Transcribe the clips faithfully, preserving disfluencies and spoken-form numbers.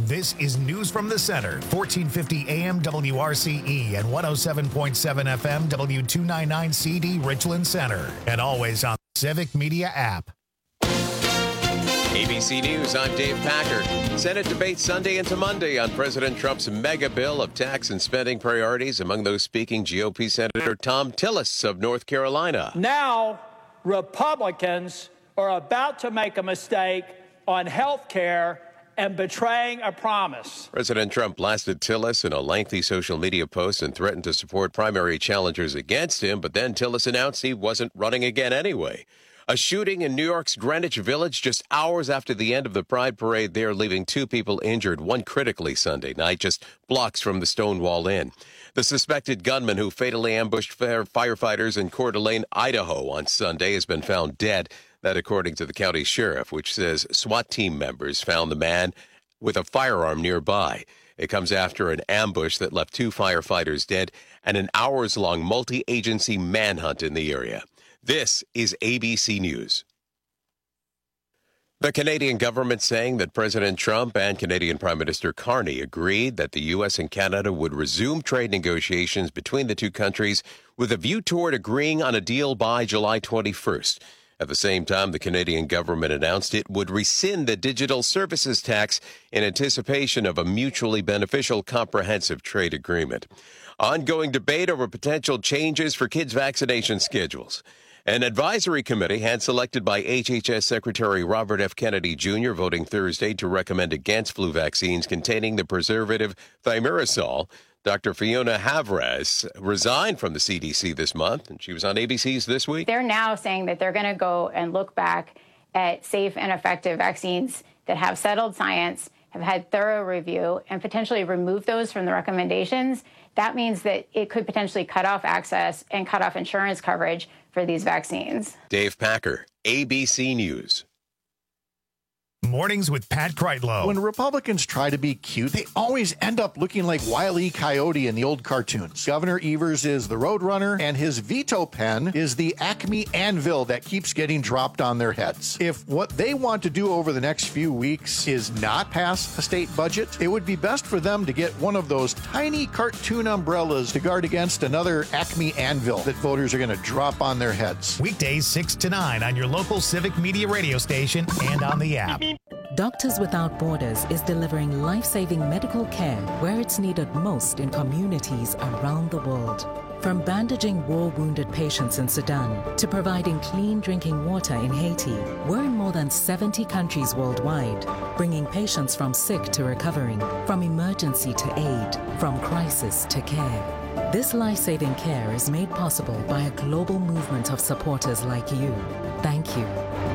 This is News from the Center, fourteen fifty A M W R C E and one oh seven point seven F M W two ninety-nine C D Richland Center. And always on the Civic Media app. A B C News, I'm Dave Packer. Senate debate Sunday into Monday on President Trump's mega bill of tax and spending priorities. Among those speaking, G O P Senator Thom Tillis of North Carolina. Now, Republicans are about to make a mistake on health care and betraying a promise. President Trump blasted Tillis in a lengthy social media post and threatened to support primary challengers against him, but then Tillis announced he wasn't running again anyway. A shooting in New York's Greenwich Village just hours after the end of the Pride Parade there, leaving two people injured, one critically Sunday night, just blocks from the Stonewall Inn. The suspected gunman who fatally ambushed firefighters in Coeur d'Alene, Idaho on Sunday has been found dead. That according to the county sheriff, which says SWAT team members found the man with a firearm nearby. It comes after an ambush that left two firefighters dead and an hours-long multi-agency manhunt in the area. This is A B C News. The Canadian government saying that President Trump and Canadian Prime Minister Carney agreed that the U S and Canada would resume trade negotiations between the two countries with a view toward agreeing on a deal by July twenty-first. At the same time, the Canadian government announced it would rescind the digital services tax in anticipation of a mutually beneficial comprehensive trade agreement. Ongoing debate over potential changes for kids' vaccination schedules. An advisory committee hand-selected by H H S Secretary Robert F. Kennedy Junior voting Thursday to recommend against flu vaccines containing the preservative thimerosal. Doctor Fiona Havras resigned from the C D C this month, and she was on A B C's This Week. They're now saying that they're going to go and look back at safe and effective vaccines that have settled science, have had thorough review, and potentially remove those from the recommendations. That means that it could potentially cut off access and cut off insurance coverage for these vaccines. Dave Packer, A B C News. Mornings with Pat Kreitlow. When Republicans try to be cute, they always end up looking like Wile E. Coyote in the old cartoons. Governor Evers is the Roadrunner, and his veto pen is the Acme anvil that keeps getting dropped on their heads. If what they want to do over the next few weeks is not pass a state budget, it would be best for them to get one of those tiny cartoon umbrellas to guard against another Acme anvil that voters are going to drop on their heads. Weekdays six to nine on your local Civic Media radio station and on the app. Doctors Without Borders is delivering life-saving medical care where it's needed most in communities around the world. From bandaging war-wounded patients in Sudan to providing clean drinking water in Haiti, we're in more than seventy countries worldwide, bringing patients from sick to recovering, from emergency to aid, from crisis to care. This life-saving care is made possible by a global movement of supporters like you. Thank you.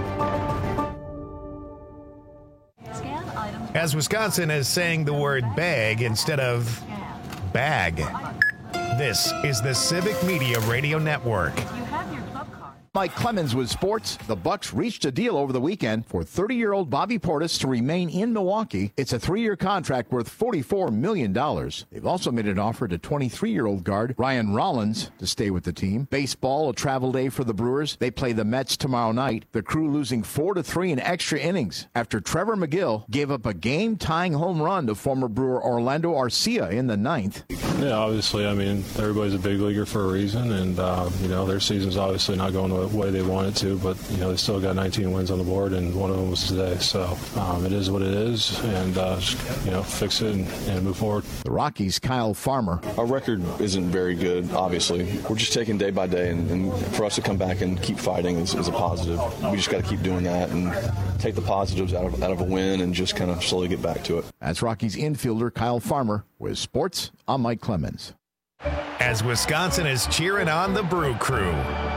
As Wisconsin is saying the word bag instead of bag. This is the Civic Media Radio Network. Mike Clemens with sports. The Bucks reached a deal over the weekend for thirty-year-old Bobby Portis to remain in Milwaukee. It's a three-year contract worth forty-four million dollars. They've also made an offer to twenty-three-year-old guard Ryan Rollins to stay with the team. Baseball, a travel day for the Brewers. They play the Mets tomorrow night. The Crew losing four to three in extra innings after Trevor McGill gave up a game-tying home run to former Brewer Orlando Arcia in the ninth. Yeah, obviously, I mean, everybody's a big leaguer for a reason, and, uh, you know, their season's obviously not going the way they want it to, but, you know, they still got nineteen wins on the board, and one of them was today. So um, it is what it is, and, uh, just, you know, fix it and, and move forward. The Rockies' Kyle Farmer. Our record isn't very good, obviously. We're just taking day by day, and, and for us to come back and keep fighting is, is a positive. We just got to keep doing that and take the positives out of, out of a win and just kind of slowly get back to it. That's Rockies infielder Kyle Farmer with sports. I'm Mike Clemens. As Wisconsin is cheering on the Brew Crew.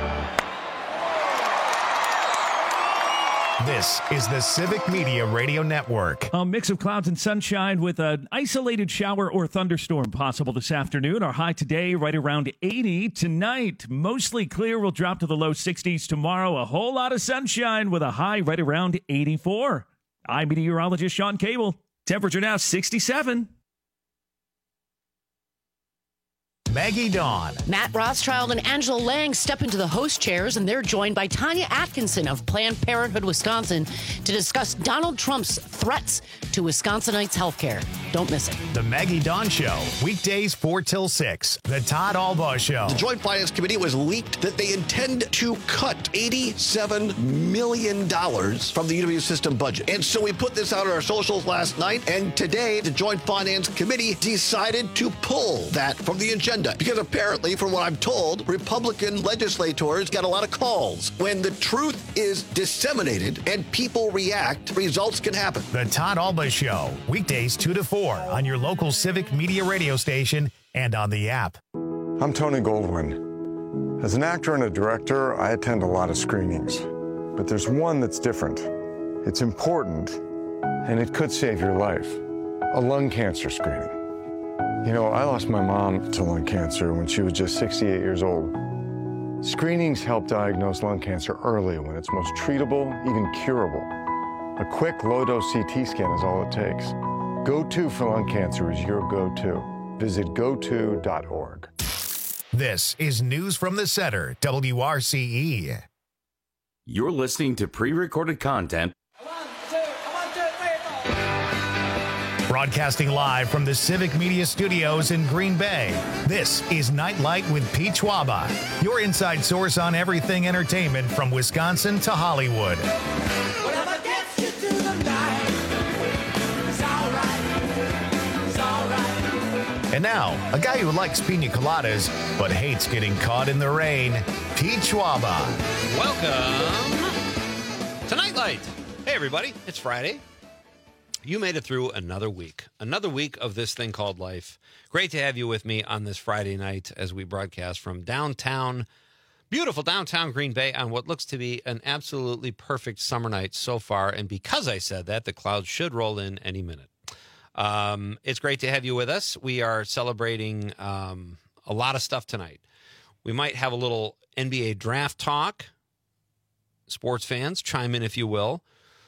This is the Civic Media Radio Network. A mix of clouds and sunshine with an isolated shower or thunderstorm possible this afternoon. Our high today right around eighty. Tonight, mostly clear. We'll drop to the low sixties. Tomorrow, a whole lot of sunshine with a high right around eighty-four. I'm meteorologist Sean Cable. Temperature now sixty-seven. Maggie Dawn. Matt Rothschild and Angela Lang step into the host chairs, and they're joined by Tanya Atkinson of Planned Parenthood Wisconsin to discuss Donald Trump's threats to Wisconsinites' health care. Don't miss it. The Maggie Dawn Show, weekdays four till six. The Todd Albaugh Show. The Joint Finance Committee was leaked that they intend to cut eighty-seven million dollars from the U W system budget. And so we put this out on our socials last night, and today the Joint Finance Committee decided to pull that from the agenda because apparently, from what I'm told, Republican legislators got a lot of calls. When the truth is disseminated and people react, results can happen. The Todd Albaugh Show, weekdays two to four on your local Civic Media radio station and on the app. I'm Tony Goldwyn. As an actor and a director, I attend a lot of screenings. But there's one that's different. It's important, and it could save your life. A lung cancer screening. You know, I lost my mom to lung cancer when she was just sixty-eight years old. Screenings help diagnose lung cancer early when it's most treatable, even curable. A quick low-dose C T scan is all it takes. Go to for lung cancer is your go-to. Visit go to dot org. This is News from the Center, W R C E. You're listening to pre-recorded content. Broadcasting live from the Civic Media Studios in Green Bay, this is Nightlight with Pete Schwaba, your inside source on everything entertainment from Wisconsin to Hollywood. Whatever gets you through the night, it's all right, it's all right. And now, a guy who likes pina coladas but hates getting caught in the rain, Pete Schwaba. Welcome to Nightlight. Hey, everybody, it's Friday. You made it through another week, another week of this thing called life. Great to have you with me on this Friday night as we broadcast from downtown, beautiful downtown Green Bay on what looks to be an absolutely perfect summer night so far. And because I said that, the clouds should roll in any minute. Um, it's great to have you with us. We are celebrating um, a lot of stuff tonight. We might have a little N B A draft talk. Sports fans, chime in if you will.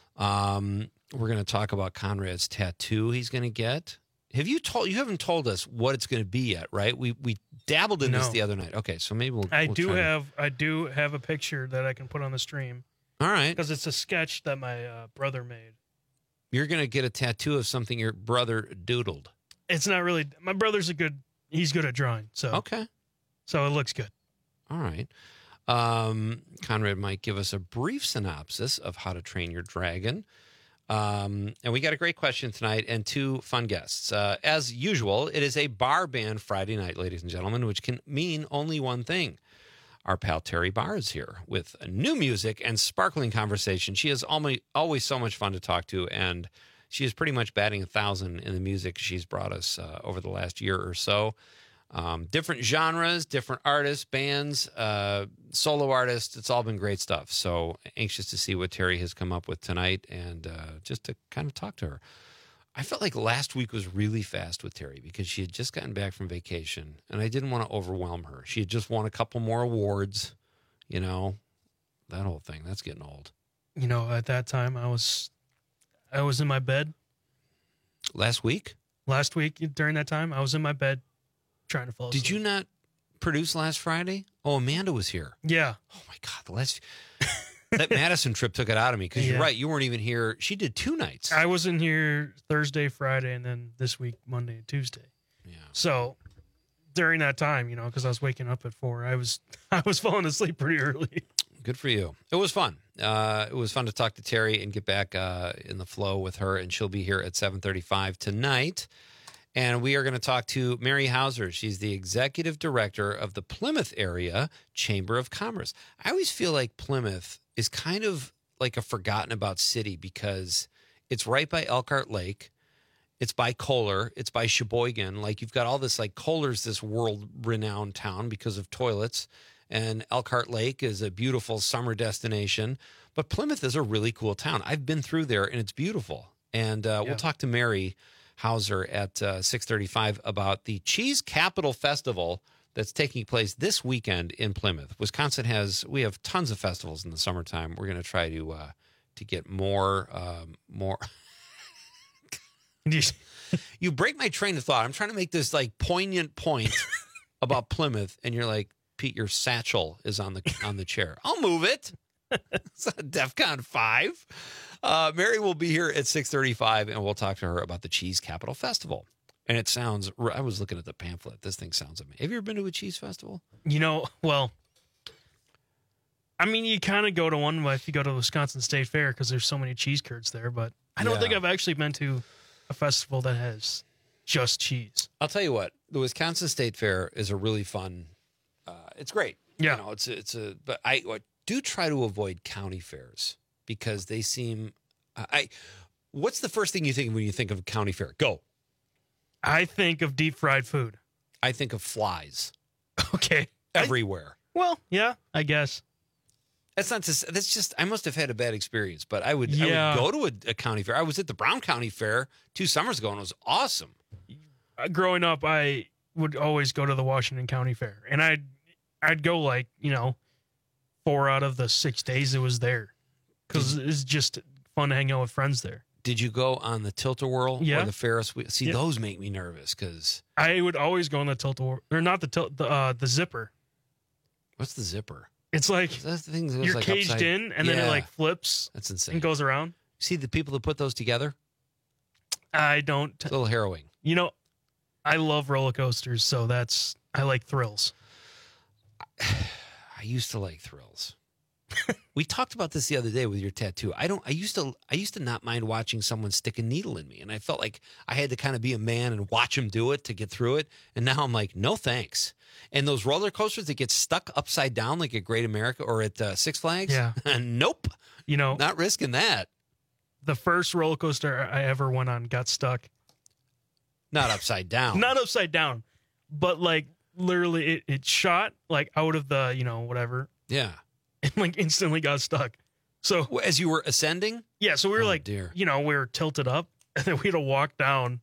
Um, we're going to talk about Conrad's tattoo he's going to get. Have you told? You haven't told us what it's going to be yet, right? We we dabbled in No. this the other night. Okay, so maybe we'll. I we'll do try to- have I do have a picture that I can put on the stream. All right, because it's a sketch that my uh, brother made. You're going to get a tattoo of something your brother doodled. It's not really. My brother's a good. He's good at drawing. So Okay. So it looks good. All right. Um, Conrad might give us a brief synopsis of How to Train Your Dragon. Um, and we got a great question tonight and two fun guests. Uh, as usual, it is a bar band Friday night, ladies and gentlemen, which can mean only one thing. Our pal Terry Barr is here with new music and sparkling conversation. She is always, always so much fun to talk to, and she is pretty much batting a thousand in the music she's brought us uh, over the last year or so. Um, different genres, different artists, bands, uh, solo artists. It's all been great stuff. So anxious to see what Terry has come up with tonight and uh, just to kind of talk to her. I felt like last week was really fast with Terry because she had just gotten back from vacation and I didn't want to overwhelm her. She had just won a couple more awards, you know, that whole thing. That's getting old. You know, at that time I was, I was in my bed. Last week? Last week during that time, I was in my bed trying to fall asleep. Did you not produce last Friday? Oh, Amanda was here. Yeah. Oh my God, the last that Madison trip took it out of me because Yeah. you're right. You weren't even here. She did two nights. I wasn't here Thursday, Friday, and then this week, Monday and Tuesday. Yeah. So during that time, you know, because I was waking up at four, I was I was falling asleep pretty early. Good for you. It was fun. Uh, it was fun to talk to Terry and get back uh, in the flow with her, and she'll be here at seven thirty-five tonight. And we are going to talk to Mary Hauser. She's the executive director of the Plymouth Area Chamber of Commerce. I always feel like Plymouth is kind of like a forgotten about city because it's right by Elkhart Lake. It's by Kohler. It's by Sheboygan. Like you've got all this, like Kohler's this world-renowned town because of toilets. And Elkhart Lake is a beautiful summer destination. But Plymouth is a really cool town. I've been through there, and it's beautiful. And uh, Yeah. we'll talk to Mary Hauser at uh, six thirty-five about the Cheese Capital Festival that's taking place this weekend in Plymouth. Wisconsin has, we have tons of festivals in the summertime. We're going to try to uh, to get more, um, more. You break my train of thought. I'm trying to make this like poignant point about Plymouth, and you're like, Pete, your satchel is on the on the chair. I'll move it. It's a DEFCON five. Uh, Mary will be here at six thirty-five, and we'll talk to her about the Cheese Capital Festival. And it sounds, I was looking at the pamphlet. This thing sounds amazing. Have you ever been to a cheese festival? You know, well, I mean, you kind of go to one if you go to the Wisconsin State Fair because there's so many cheese curds there, but I don't Yeah. think I've actually been to a festival that has just cheese. I'll tell you what, the Wisconsin State Fair is a really fun, uh, it's great. Yeah. You know, it's, a- it's a, but I, I do try to avoid county fairs because they seem, I, I what's the first thing you think of when you think of a county fair? Go. I think of deep fried food. I think of flies. Okay. Everywhere. Well, yeah, I guess. That's not just, that's just, I must have had a bad experience, but I would, Yeah. I would go to a, a county fair. I was at the Brown County Fair two summers ago and it was awesome. Uh, growing up, I would always go to the Washington County Fair, and I'd I'd go like you know four out of the six days it was there because it's just fun to hang out with friends there. Did you go on the Tilt-A-Whirl Yeah. or the Ferris wheel? See, Yeah. those make me nervous because I would always go on the tilt-a-whirl, or not the tilt, the uh, the zipper. what's the zipper? It's like That's the thing that goes you're like caged upside- in, and then it Yeah. like flips That's insane. and goes around. See the people that put those together? I don't. It's a little harrowing. You know, I love roller coasters, so that's I like thrills. I used to like thrills. We talked about this the other day with your tattoo. I don't. I used to. I used to not mind watching someone stick a needle in me, and I felt like I had to kind of be a man and watch them do it to get through it. And now I'm like, no thanks. And those roller coasters that get stuck upside down, like at Great America or at uh, Six Flags, Yeah. nope, You know, not risking that. the first roller coaster I ever went on got stuck. Not upside down. Not upside down, but like literally it, it shot like out of the, you know, whatever, Yeah. and like instantly got stuck. So Well, as you were ascending, yeah, so we were Oh, like, dear. you know, we were tilted up, and then we had to walk down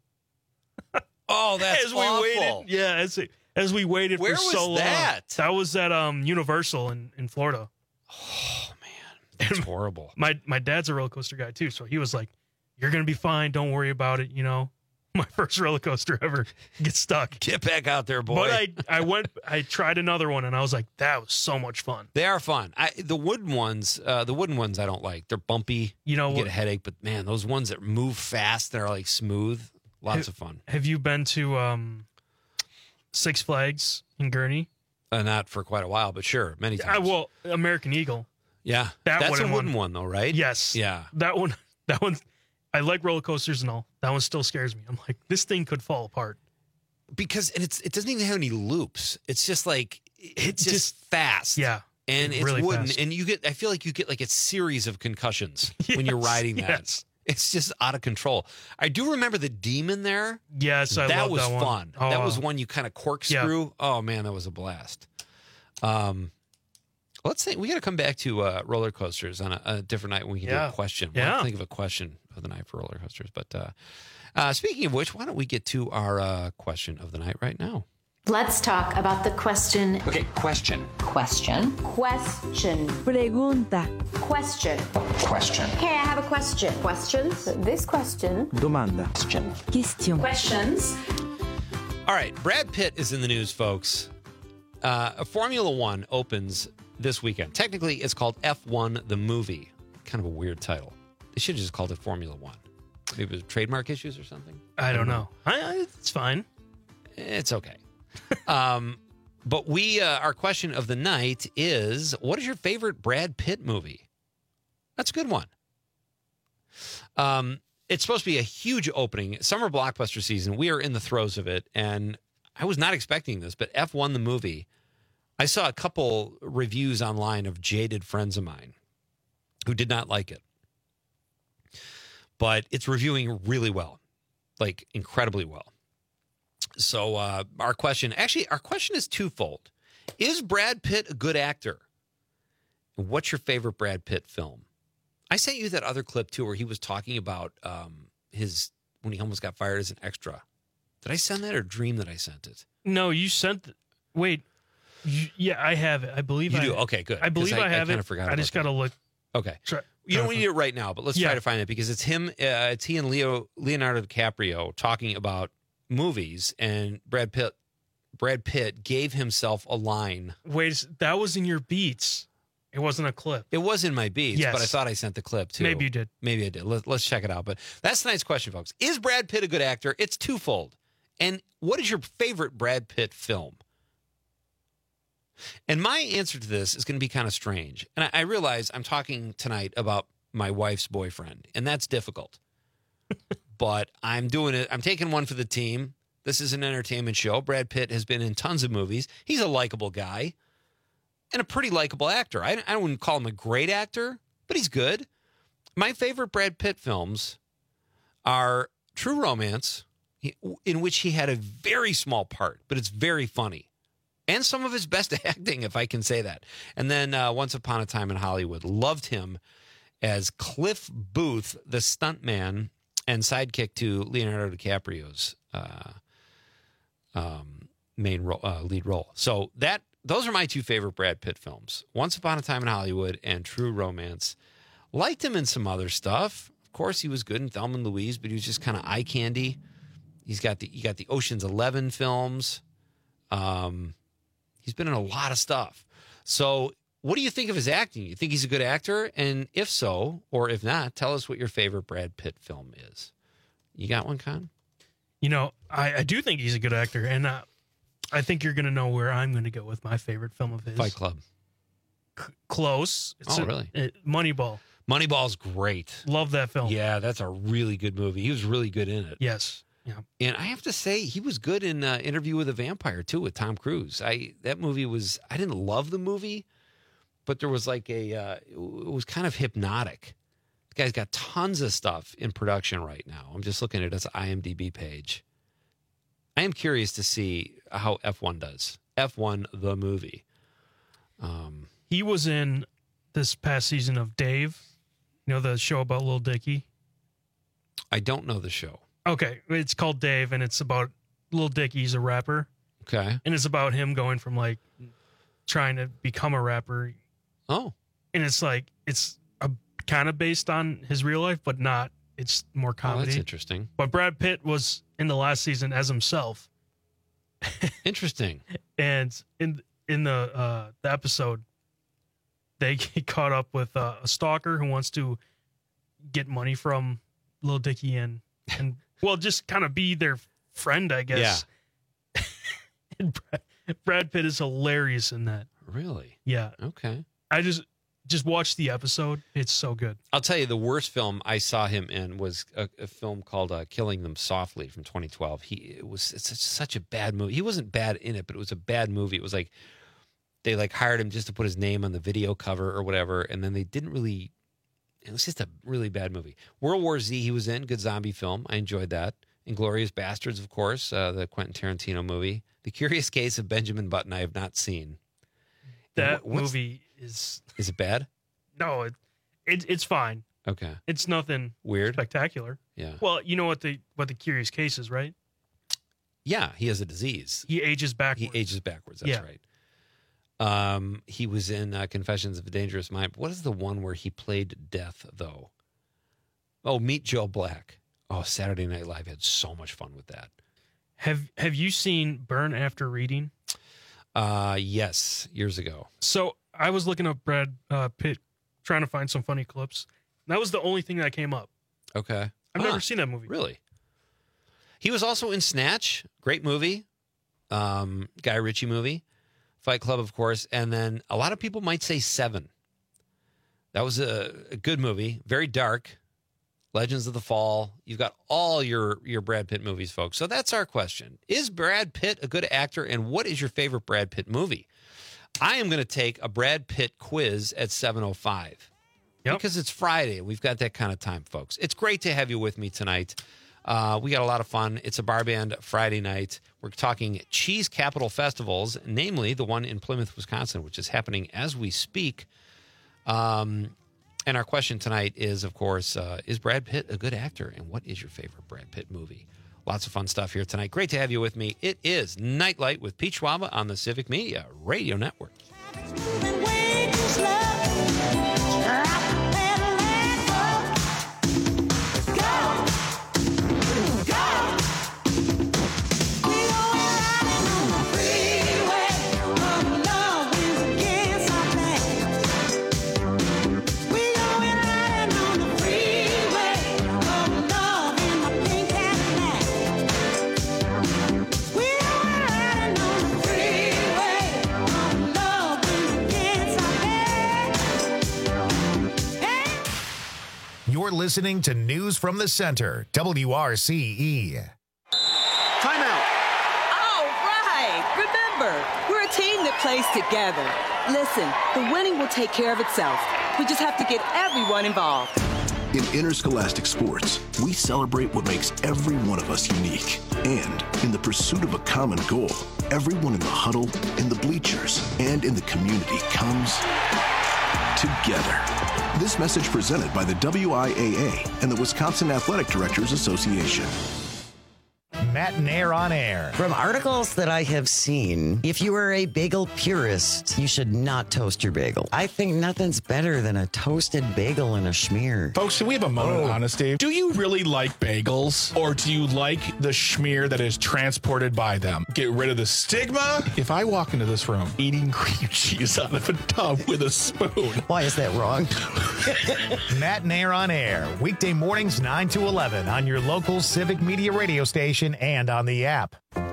oh, that's as we awful. waited. Yeah, as as we waited Where for was so long. that? That was at um Universal in, in Florida. Oh man, that's horrible. My my dad's a roller coaster guy too, so he was like, "You're gonna be fine. Don't worry about it." You know, my first roller coaster ever gets stuck. Get back out there, boy. But I I went I tried another one, and I was like, "That was so much fun." They are fun. I, the wooden ones, uh, the wooden ones, I don't like. They're bumpy. You know you get what? a headache. But man, those ones that move fast, that are like smooth, lots Have- of fun. Have you been to um Six Flags in Gurney? Uh, not for quite a while, but sure, many I times. well, American Eagle. yeah, that that's a wooden wooden one. one, though, right? Yes. Yeah. That one. That one. I like roller coasters and all. That one still scares me. I'm like, this thing could fall apart. Because and it's it doesn't even have any loops. It's just like it's just, just- fast. Yeah. And it's really wooden, fast. and you get. I feel like you get like a series of concussions when you're Yes, riding that. yes. It's just out of control. I do remember the demon there. Yes, I that love was that one. fun. That Oh. was one you kind of corkscrew. Oh man, that was a blast. Um, let's think. We got to come back to uh, roller coasters on a, a different night when we can do Yeah. a question. We'll Yeah. think of a question of the night for roller coasters. But uh, uh, speaking of which, why don't we get to our uh, question of the night right now? Let's talk about the question. Okay, question. Question. Question. Pregunta. Question. Question. Hey, I have a question. Questions? This question. Domanda. Question. Question. Questions. All right, Brad Pitt is in the news, folks. Uh, Formula One opens this weekend. Technically, it's called F one the movie. Kind of a weird title. They should have just called it Formula One. Maybe it was trademark issues or something. I don't know. I, I, it's fine. It's okay. um, but we, uh, our question of the night is: what is your favorite Brad Pitt movie? That's a good one. Um, it's supposed to be a huge opening, summer blockbuster season. We are in the throes of it, and I was not expecting this. But F one the movie, I saw a couple reviews online of jaded friends of mine who did not like it, but it's reviewing really well, like incredibly well. So uh, our question, actually, our question is twofold. Is Brad Pitt a good actor? And what's your favorite Brad Pitt film? I sent you that other clip, too, where he was talking about um, his, when he almost got fired as an extra. Did I send that or dream that I sent it? No, you sent. th- Wait. You, yeah, I have it. I believe You I do? Okay, good. I believe 'Cause I- I I have kinda it. forgot I about just got to look. Okay. Try, You don't need it right now, but let's Yeah. try to find it because it's him, uh, it's he and Leo Leonardo DiCaprio talking about movies, and Brad Pitt Brad Pitt gave himself a line. Wait, that was in your beats. It wasn't a clip. It was in my beats, Yes. but I thought I sent the clip too. Maybe you did. Maybe I did. Let, let's check it out. But that's tonight's question, folks. Is Brad Pitt a good actor? It's twofold. And what is your favorite Brad Pitt film? And my answer to this is going to be kind of strange. And I, I realize I'm talking tonight about my wife's boyfriend, and that's difficult. But I'm doing it. I'm taking one for the team. This is an entertainment show. Brad Pitt has been in tons of movies. He's a likable guy and a pretty likable actor. I, I wouldn't call him a great actor, but he's good. My favorite Brad Pitt films are True Romance, in which he had a very small part, but it's very funny. And some of his best acting, if I can say that. And then uh, Once Upon a Time in Hollywood. Loved him as Cliff Booth, the stuntman and sidekick to Leonardo DiCaprio's uh, um, main ro- uh, lead role. So that those are my two favorite Brad Pitt films: Once Upon a Time in Hollywood and True Romance. Liked him in some other stuff. Of course, he was good in Thelma and Louise, but he was just kind of eye candy. He's got the you got the Ocean's Eleven films. Um, he's been in a lot of stuff. So, what do you think of his acting? You think he's a good actor? And if so, or if not, tell us what your favorite Brad Pitt film is. You got one, Con? You know, I, I do think he's a good actor, and uh, I think you're going to know where I'm going to go with my favorite film of his. Fight Club. C- close. It's Oh, a- really? a Moneyball. Moneyball's great. Love that film. Yeah, that's a really good movie. He was really good in it. Yes. Yeah. And I have to say, he was good in uh, Interview with a Vampire, too, with Tom Cruise. I That movie was, I didn't love the movie, but there was like a, uh, it was kind of hypnotic. The guy's got tons of stuff in production right now. I'm just looking at his IMDb page. I am curious to see how F one does. F one, the movie. Um, He was in this past season of Dave, you know, the show about Lil Dicky. I don't know the show. Okay, it's called Dave, and it's about Lil Dicky. He's a rapper. Okay. And it's about him going from like trying to become a rapper. Oh. And it's like, it's a, kind of based on his real life, but not. It's more comedy. Oh, that's interesting. But Brad Pitt was in the last season as himself. Interesting. And in in the uh, the episode, they get caught up with uh, a stalker who wants to get money from Lil Dicky and and well, just kind of be their friend, I guess. Yeah. And Brad, Brad Pitt is hilarious in that. Really? Yeah. Okay. I just just watched the episode. It's so good. I'll tell you, the worst film I saw him in was a, a film called uh, "Killing Them Softly" from twenty twelve. He it was it's such, such a bad movie. He wasn't bad in it, but it was a bad movie. It was like they like hired him just to put his name on the video cover or whatever, and then they didn't really. It was just a really bad movie. World War Z, he was in, good zombie film. I enjoyed that. Inglourious Bastards, of course, uh, the Quentin Tarantino movie. The Curious Case of Benjamin Button, I have not seen. That What's- movie is Is it bad? no, it, it it's fine. Okay. It's nothing Weird. spectacular. Yeah. Well, you know what the what the curious case is, right? Yeah, he has a disease. He ages backwards. He ages backwards. That's Yeah. right. Um, he was in uh, Confessions of a Dangerous Mind. What is the one where he played death, though? Oh, Meet Joe Black. Oh, Saturday Night Live had so much fun with that. Have Have you seen Burn After Reading? Uh, yes, years ago. So I was looking up Brad uh, Pitt, trying to find some funny clips. That was the only thing that came up. Okay. I've Ah, never seen that movie. Really? He was also in Snatch. Great movie. Um, Guy Ritchie movie. Fight Club, of course. And then a lot of people might say Seven. That was a, a good movie. Very dark. Legends of the Fall. You've got all your, your Brad Pitt movies, folks. So that's our question. Is Brad Pitt a good actor? And what is your favorite Brad Pitt movie? I am going to take a Brad Pitt quiz at seven oh five. Yep. Because it's Friday. We've got that kind of time, folks. It's great to have you with me tonight. Uh, we got a lot of fun. It's a bar band Friday night. We're talking Cheese Capital Festivals, namely the one in Plymouth, Wisconsin, which is happening as we speak. Um, and our question tonight is, of course, uh, is Brad Pitt a good actor? And what is your favorite Brad Pitt movie? Lots of fun stuff here tonight. Great to have you with me. It is Nightlight with Pete Schwaba on the Civic Media Radio Network. Go! Go! listening to News from the Center, W R C E. Timeout. All right. Remember, we're a team that plays together. Listen, the winning will take care of itself. We just have to get everyone involved. In interscholastic sports, we celebrate what makes every one of us unique. And in the pursuit of a common goal, everyone in the huddle, in the bleachers, and in the community comes together. This message presented by the W I A A and the Wisconsin Athletic Directors Association. Matt and Air on Air. From articles that I have seen, if you are a bagel purist, you should not toast your bagel. I think nothing's better than a toasted bagel and a schmear. Folks, can we have a moment of honesty? Do you really like bagels, or do you like the schmear that is transported by them? Get rid of the stigma. If I walk into this room eating cream cheese out of a tub with a spoon. Why is that wrong? Matt and Air on Air, weekday mornings nine to eleven on your local Civic Media radio station and on the app. Mommy,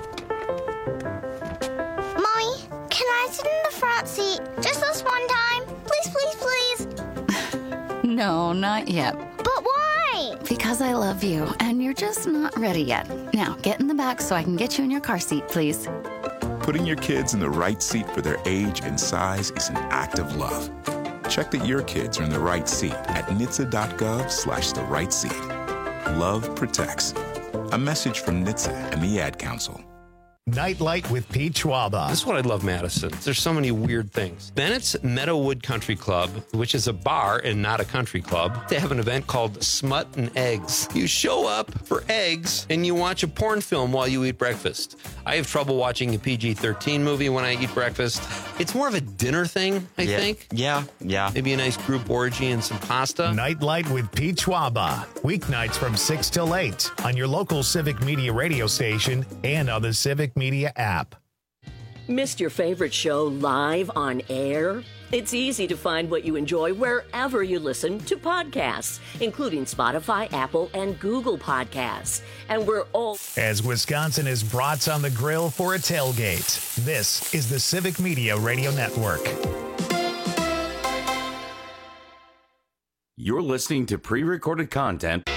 can I sit in the front seat just this one time? Please, please, please. No, not yet. But why? Because I love you, and you're just not ready yet. Now, get in the back so I can get you in your car seat, please. Putting your kids in the right seat for their age and size is an act of love. Check that your kids are in the right seat at N H T S A dot gov slash the right seat. Love protects. A message from N H T S A and the Ad Council. Nightlight with Pete Schwaba. This is what I love, Madison. There's so many weird things. Bennett's Meadowood Country Club, which is a bar and not a country club, they have an event called Smut and Eggs. You show up for eggs and you watch a porn film while you eat breakfast. I have trouble watching a P G thirteen movie when I eat breakfast. It's more of a dinner thing, I yeah. think. Yeah, yeah. Maybe a nice group orgy and some pasta. Nightlight with Pete Schwaba. Weeknights from six till eight on your local Civic Media radio station and on the Civic Media app. Missed your favorite show live on air? It's easy to find what you enjoy wherever you listen to podcasts, including Spotify, Apple, and Google Podcasts. And we're all... As Wisconsin is brats on the grill for a tailgate, this is the Civic Media Radio Network. You're listening to pre-recorded content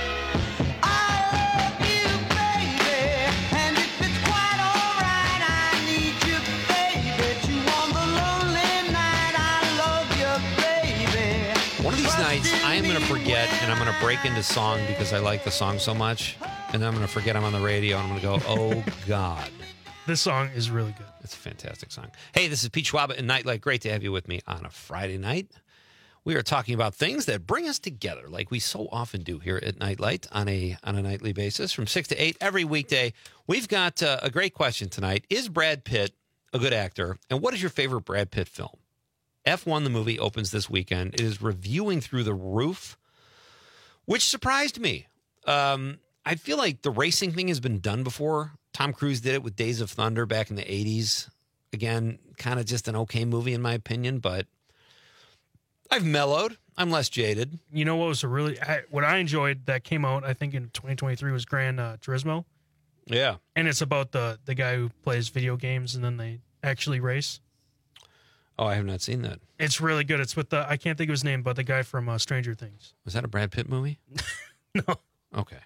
I am going to forget, and I'm going to break into song because I like the song so much, and then I'm going to forget I'm on the radio, and I'm going to go, oh, God. This song is really good. It's a fantastic song. Hey, this is Pete Schwaba and Nightlight. Great to have you with me on a Friday night. We are talking about things that bring us together, like we so often do here at Nightlight on a on a nightly basis from six to eight every weekday. We've got uh, a great question tonight. Is Brad Pitt a good actor, and what is your favorite Brad Pitt film? F one, the movie, opens this weekend. It is reviewing through the roof, which surprised me. Um, I feel like the racing thing has been done before. Tom Cruise did it with Days of Thunder back in the eighties. Again, kind of just an okay movie in my opinion, but I've mellowed. I'm less jaded. You know what was a really, I, what I enjoyed that came out, I think in twenty twenty-three was Gran uh, Turismo. Yeah. And it's about the, the guy who plays video games and then they actually race. Oh, I have not seen that. It's really good. It's with the, I can't think of his name, but the guy from uh, Stranger Things. Was that a Brad Pitt movie? No. Okay.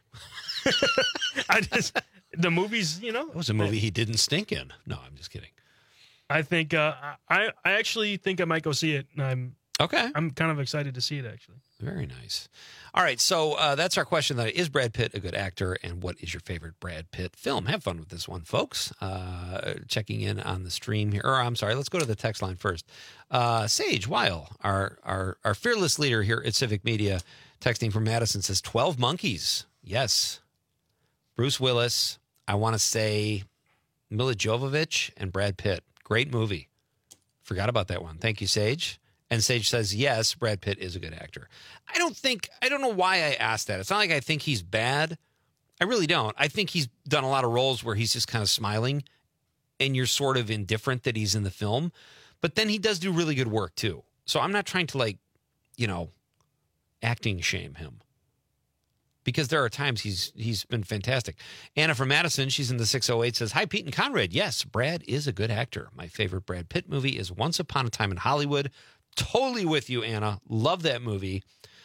I just, the movies, you know. It was a movie he didn't stink in. No, I'm just kidding. I think, uh, I, I actually think I might go see it. And I'm, okay. I'm kind of excited to see it, actually. Very nice. All right, so uh, that's our question. That is Brad Pitt a good actor, and what is your favorite Brad Pitt film? Have fun with this one, folks. Uh, checking in on the stream here. Or I'm sorry, let's go to the text line first. Uh, Sage Weil, our, our, our fearless leader here at Civic Media, texting from Madison, says twelve Monkeys. Yes. Bruce Willis. I want to say Mila Jovovich and Brad Pitt. Great movie. Forgot about that one. Thank you, Sage. And Sage says, yes, Brad Pitt is a good actor. I don't think, I don't know why I asked that. It's not like I think he's bad. I really don't. I think he's done a lot of roles where he's just kind of smiling and you're sort of indifferent that he's in the film. But then he does do really good work too. So I'm not trying to like, you know, acting shame him. Because there are times he's he's been fantastic. Anna from Madison, she's in the six oh eight, says, hi, Pete and Conrad. Yes, Brad is a good actor. My favorite Brad Pitt movie is Once Upon a Time in Hollywood. Totally with you, Anna. Love that movie.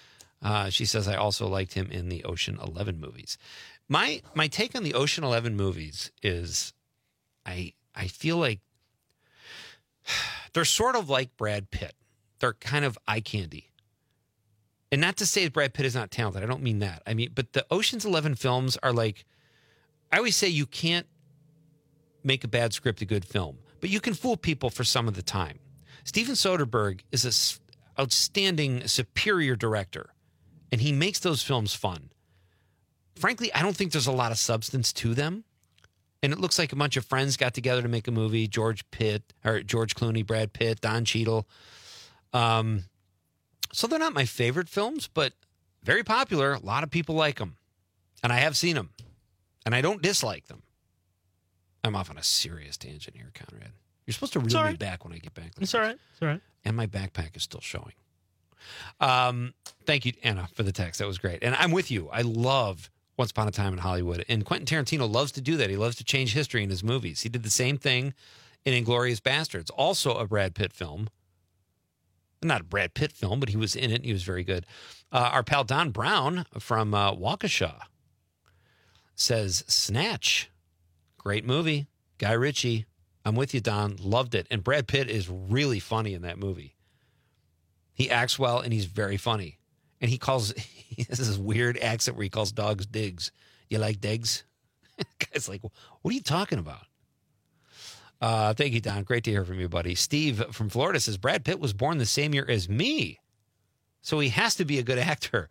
Uh, she says, I also liked him in the Ocean Eleven movies. My my take on the Ocean Eleven movies is I I feel like they're sort of like Brad Pitt. They're kind of eye candy. And not to say that Brad Pitt is not talented. I don't mean that. I mean, but the Ocean's Eleven films are like, I always say you can't make a bad script a good film, but you can fool people for some of the time. Steven Soderbergh is an outstanding, superior director, and he makes those films fun. Frankly, I don't think there's a lot of substance to them. And it looks like a bunch of friends got together to make a movie. George Pitt, or George Clooney, Brad Pitt, Don Cheadle. Um, so they're not my favorite films, but very popular. A lot of people like them. And I have seen them. And I don't dislike them. I'm off on a serious tangent here, Conrad. You're supposed to reel all me right. back when I get back. To It's all right. It's all right. And my backpack is still showing. Um, thank you, Anna, for the text. That was great. And I'm with you. I love Once Upon a Time in Hollywood. And Quentin Tarantino loves to do that. He loves to change history in his movies. He did the same thing in Inglourious Bastards, also a Brad Pitt film. Not a Brad Pitt film, but he was in it. He was very good. Uh, our pal Don Brown from uh, Waukesha says, Snatch. Great movie. Guy Ritchie. I'm with you, Don. Loved it. And Brad Pitt is really funny in that movie. He acts well, and he's very funny. And he calls, he has this weird accent where he calls dogs digs. You like digs? Guy's like, what are you talking about? Uh, thank you, Don. Great to hear from you, buddy. Steve from Florida says, Brad Pitt was born the same year as me, so he has to be a good actor.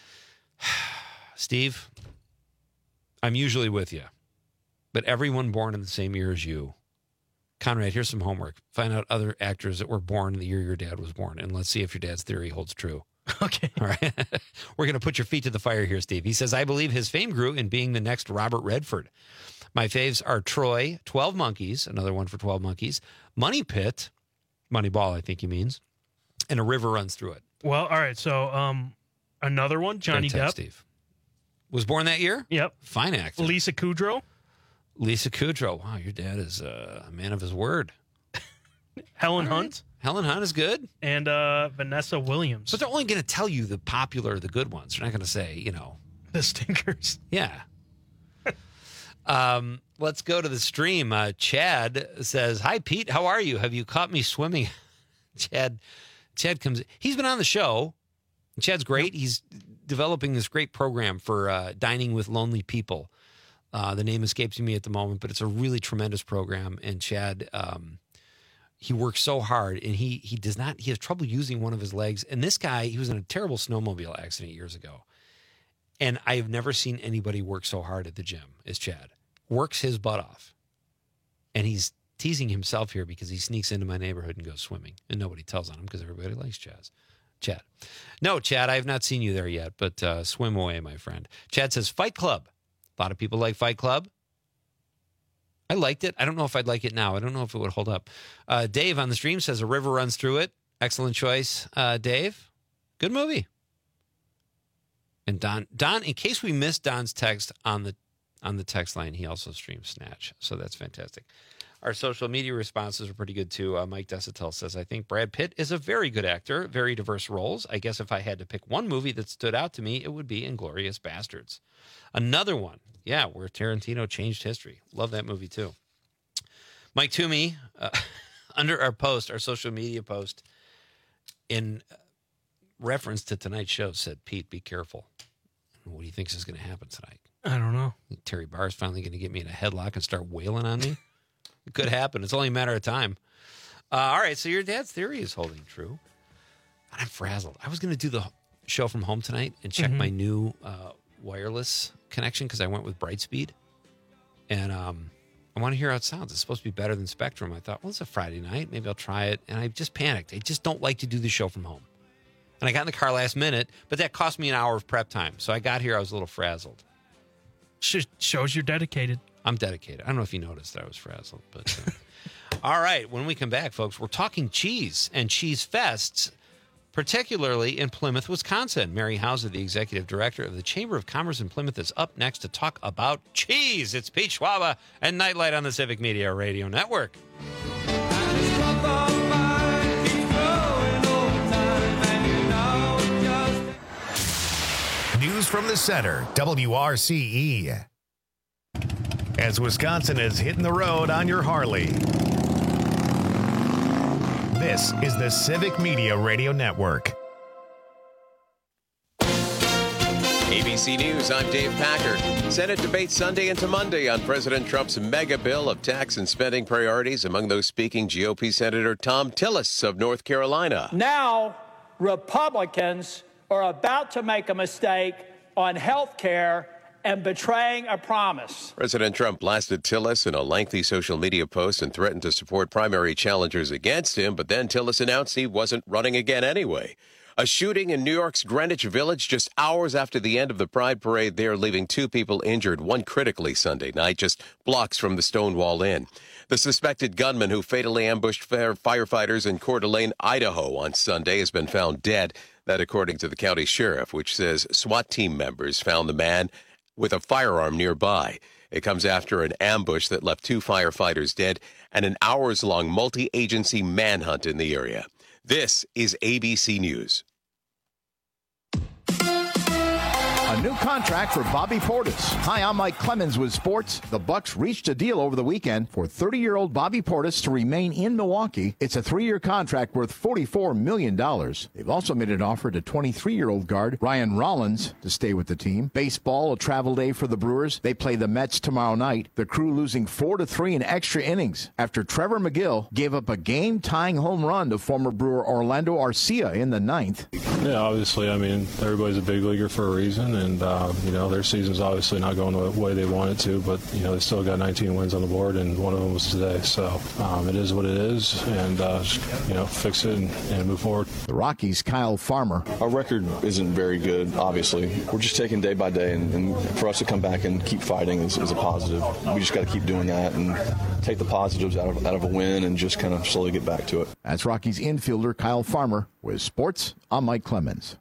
Steve, I'm usually with you, but everyone born in the same year as you. Conrad, here's some homework. Find out other actors that were born the year your dad was born, and let's see if your dad's theory holds true. Okay. All right. We're going to put your feet to the fire here, Steve. He says, I believe his fame grew in being the next Robert Redford. My faves are Troy, twelve Monkeys, another one for twelve Monkeys, Money Pit, Moneyball, I think he means, and A River Runs Through It. Well, all right. So um, another one, Johnny Great text, Depp. Steve. Was born that year? Yep. Fine actor. Lisa Kudrow. Lisa Kudrow. Wow, your dad is uh, a man of his word. Helen Hunt. Helen Hunt is good. And uh, Vanessa Williams. But they're only going to tell you the popular, the good ones. They're not going to say, you know. The stinkers. Yeah. um, let's go to the stream. Uh, Chad says, hi, Pete. How are you? Have you caught me swimming? Chad Chad comes. He's been on the show. Chad's great. He's developing this great program for uh, dining with lonely people. Uh, the name escapes me at the moment, but it's a really tremendous program. And Chad, um, he works so hard, and he he does not. He has trouble using one of his legs. And this guy, he was in a terrible snowmobile accident years ago. And I have never seen anybody work so hard at the gym as Chad. Works his butt off. And he's teasing himself here because he sneaks into my neighborhood and goes swimming. And nobody tells on him because everybody likes Chaz. Chad. No, Chad, I have not seen you there yet, but uh, swim away, my friend. Chad says, Fight Club. A lot of people like Fight Club. I liked it. I don't know if I'd like it now. I don't know if it would hold up. Uh, Dave on the stream says, A River Runs Through It. Excellent choice, uh, Dave. Good movie. And Don, Don, in case we missed Don's text on the on the text line, he also streams Snatch. So that's fantastic. Our social media responses are pretty good, too. Uh, Mike Desitel says, I think Brad Pitt is a very good actor, very diverse roles. I guess if I had to pick one movie that stood out to me, it would be Inglourious Bastards. Another one, yeah, where Tarantino changed history. Love that movie, too. Mike Toomey, uh, under our post, our social media post, in reference to tonight's show, said, Pete, be careful. What do you think is going to happen tonight? I don't know. Terry Barr's finally going to get me in a headlock and start wailing on me. It could happen. It's only a matter of time. Uh, all right, so your dad's theory is holding true. And I'm frazzled. I was going to do the show from home tonight and check Mhm. my new uh, wireless connection because I went with Brightspeed. And um, I want to hear how it sounds. It's supposed to be better than Spectrum. I thought, well, it's a Friday night. Maybe I'll try it. And I just panicked. I just don't like to do the show from home. And I got in the car last minute, but that cost me an hour of prep time. So I got here, I was a little frazzled. Sh- shows you're dedicated. I'm dedicated. I don't know if you noticed that I was frazzled, but uh, all right. When we come back, folks, we're talking cheese and cheese fests, particularly in Plymouth, Wisconsin. Mary Hauser, the executive director of the Chamber of Commerce in Plymouth, is up next to talk about cheese. It's Pete Schwaba and Nightlight on the Civic Media Radio Network. from the center, W R C E. As Wisconsin is hitting the road on your Harley. This is the Civic Media Radio Network. A B C News, I'm Dave Packard. Senate debate Sunday into Monday on President Trump's mega bill of tax and spending priorities. Among those speaking, G O P Senator Thom Tillis of North Carolina. Now, Republicans are about to make a mistake on health care and betraying a promise. President Trump blasted Tillis in a lengthy social media post and threatened to support primary challengers against him, but then Tillis announced he wasn't running again anyway. A shooting in New York's Greenwich Village just hours after the end of the Pride Parade there, leaving two people injured, one critically Sunday night, just blocks from the Stonewall Inn. The suspected gunman who fatally ambushed firefighters in Coeur d'Alene, Idaho on Sunday has been found dead. That according to the county sheriff, which says SWAT team members found the man with a firearm nearby. It comes after an ambush that left two firefighters dead and an hours-long multi-agency manhunt in the area. This is A B C News. A new contract for Bobby Portis. Hi, I'm Mike Clemens with sports. The Bucks reached a deal over the weekend for thirty-year-old Bobby Portis to remain in Milwaukee. It's a three-year contract worth forty-four million dollars. They've also made an offer to twenty-three-year-old guard Ryan Rollins to stay with the team. Baseball, a travel day for the Brewers. They play the Mets tomorrow night. The Crew losing four to three in extra innings after Trevor McGill gave up a game-tying home run to former Brewer Orlando Arcia in the ninth. Yeah, obviously, I mean, everybody's a big leaguer for a reason, and, uh, you know, their season's obviously not going the way they want it to, but, you know, they still got nineteen wins on the board, and one of them was today. So um, it is what it is, and, uh, just, you know, fix it and, and move forward. The Rockies' Kyle Farmer. Our record isn't very good, obviously. We're just taking day by day, and, and for us to come back and keep fighting is, is a positive. We just got to keep doing that and take the positives out of, out of a win and just kind of slowly get back to it. That's Rockies infielder Kyle Farmer. With sports, I'm Mike Clemens.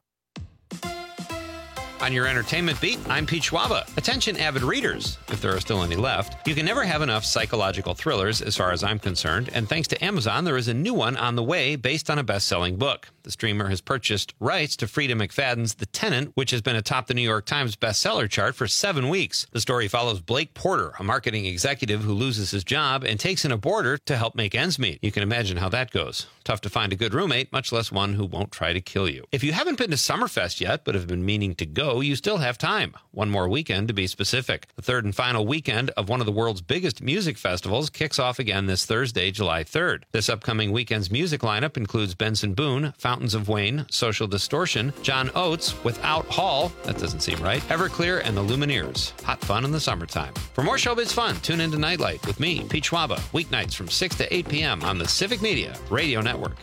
On your entertainment beat, I'm Pete Schwaba. Attention avid readers, if there are still any left. You can never have enough psychological thrillers as far as I'm concerned, and thanks to Amazon, there is a new one on the way based on a best-selling book. The streamer has purchased rights to Frida McFadden's The Tenant, which has been atop the New York Times bestseller chart for seven weeks. The story follows Blake Porter, a marketing executive who loses his job and takes in a boarder to help make ends meet. You can imagine how that goes. Tough to find a good roommate, much less one who won't try to kill you. If you haven't been to Summerfest yet, but have been meaning to go, you still have time. One more weekend to be specific. The third and final weekend of one of the world's biggest music festivals kicks off again this Thursday, July third. This upcoming weekend's music lineup includes Benson Boone, Fountains of Wayne, Social Distortion, John Oates, Without Hall, that doesn't seem right, Everclear, and the Lumineers. Hot fun in the summertime. For more showbiz fun, tune into Nightlight with me, Pete Schwaba, weeknights from six to eight p.m. on the Civic Media Radio Network.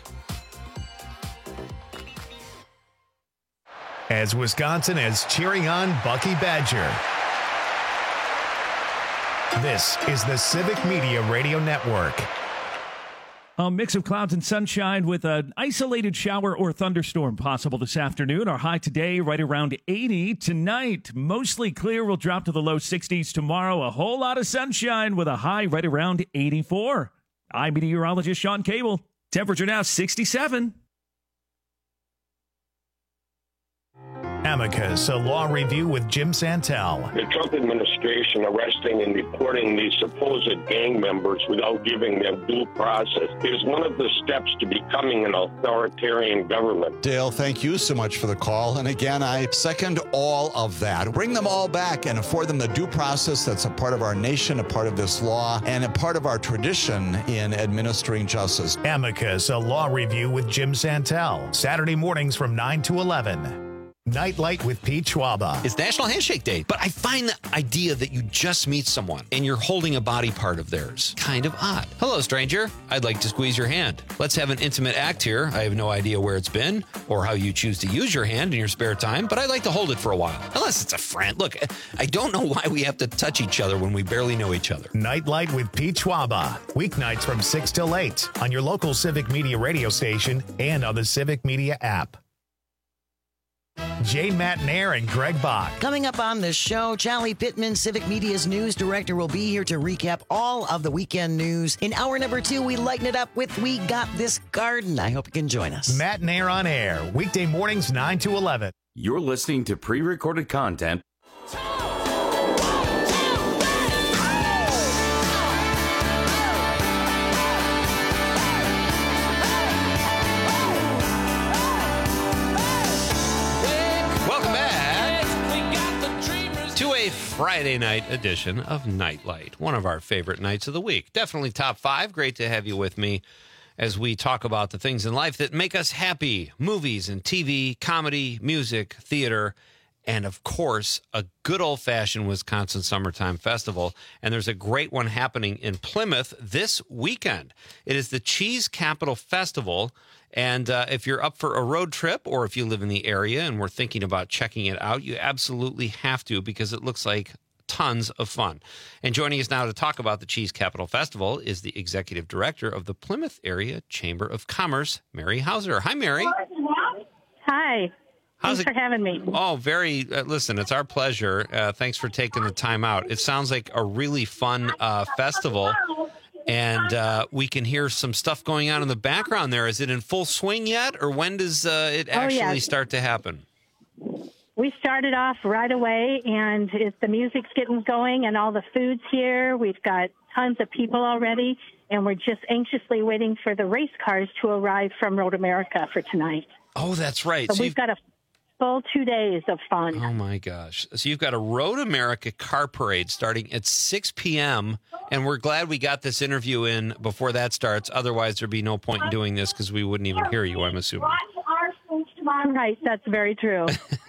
As Wisconsin is cheering on Bucky Badger. This is the Civic Media Radio Network. A mix of clouds and sunshine with an isolated shower or thunderstorm possible this afternoon. Our high today right around eighty. Tonight, mostly clear. We'll drop to the low sixties tomorrow. A whole lot of sunshine with a high right around eighty-four. I'm meteorologist Sean Cable. Temperature now sixty-seven. Amicus, a law review with Jim Santel. The Trump administration arresting and deporting these supposed gang members without giving them due process is one of the steps to becoming an authoritarian government. Dale, thank you so much for the call. And again, I second all of that. Bring them all back and afford them the due process that's a part of our nation, a part of this law, and a part of our tradition in administering justice. Amicus, a law review with Jim Santel. Saturday mornings from nine to eleven. Nightlight with Pete Schwaba. It's National Handshake Day, but I find the idea that you just meet someone and you're holding a body part of theirs kind of odd. Hello, stranger. I'd like to squeeze your hand. Let's have an intimate act here. I have no idea where it's been or how you choose to use your hand in your spare time, but I'd like to hold it for a while. Unless it's a friend. Look, I don't know why we have to touch each other when we barely know each other. Nightlight with Pete Schwaba. Weeknights from six till eight on your local Civic Media radio station and on the Civic Media app. Jane Matnair and Greg Bach. Coming up on the show, Charlie Pittman, Civic Media's news director, will be here to recap all of the weekend news. In hour number two, we lighten it up with We Got This Garden. I hope you can join us. Matnair on air, weekday mornings nine to eleven. You're listening to pre-recorded content. Welcome back to a Friday night edition of Nightlight, one of our favorite nights of the week. Definitely top five. Great to have you with me as we talk about the things in life that make us happy. Movies and T V, comedy, music, theater, and of course, a good old-fashioned Wisconsin Summertime Festival. And there's a great one happening in Plymouth this weekend. It is the Cheese Capital Festival. And uh, if you're up for a road trip, or if you live in the area and we're thinking about checking it out, you absolutely have to, because it looks like tons of fun. And joining us now to talk about the Cheese Capital Festival is the executive director of the Plymouth Area Chamber of Commerce, Mary Hauser. Hi, Mary. Hi. How's Thanks it? for having me. Oh, very. Uh, listen, it's our pleasure. Uh, thanks for taking the time out. It sounds like a really fun uh, festival. And uh, we can hear some stuff going on in the background there. Is it in full swing yet, or when does uh, it actually oh, yes. start to happen? We started off right away, and it's, the music's getting going and all the food's here. We've got tons of people already, and we're just anxiously waiting for the race cars to arrive from Road America for tonight. Oh, that's right. So, So we've you've- got a full two days of fun. Oh, my gosh. So you've got a Road America car parade starting at six p.m., and we're glad we got this interview in before that starts. Otherwise, there'd be no point in doing this because we wouldn't even hear you, I'm assuming. Right, that's very true.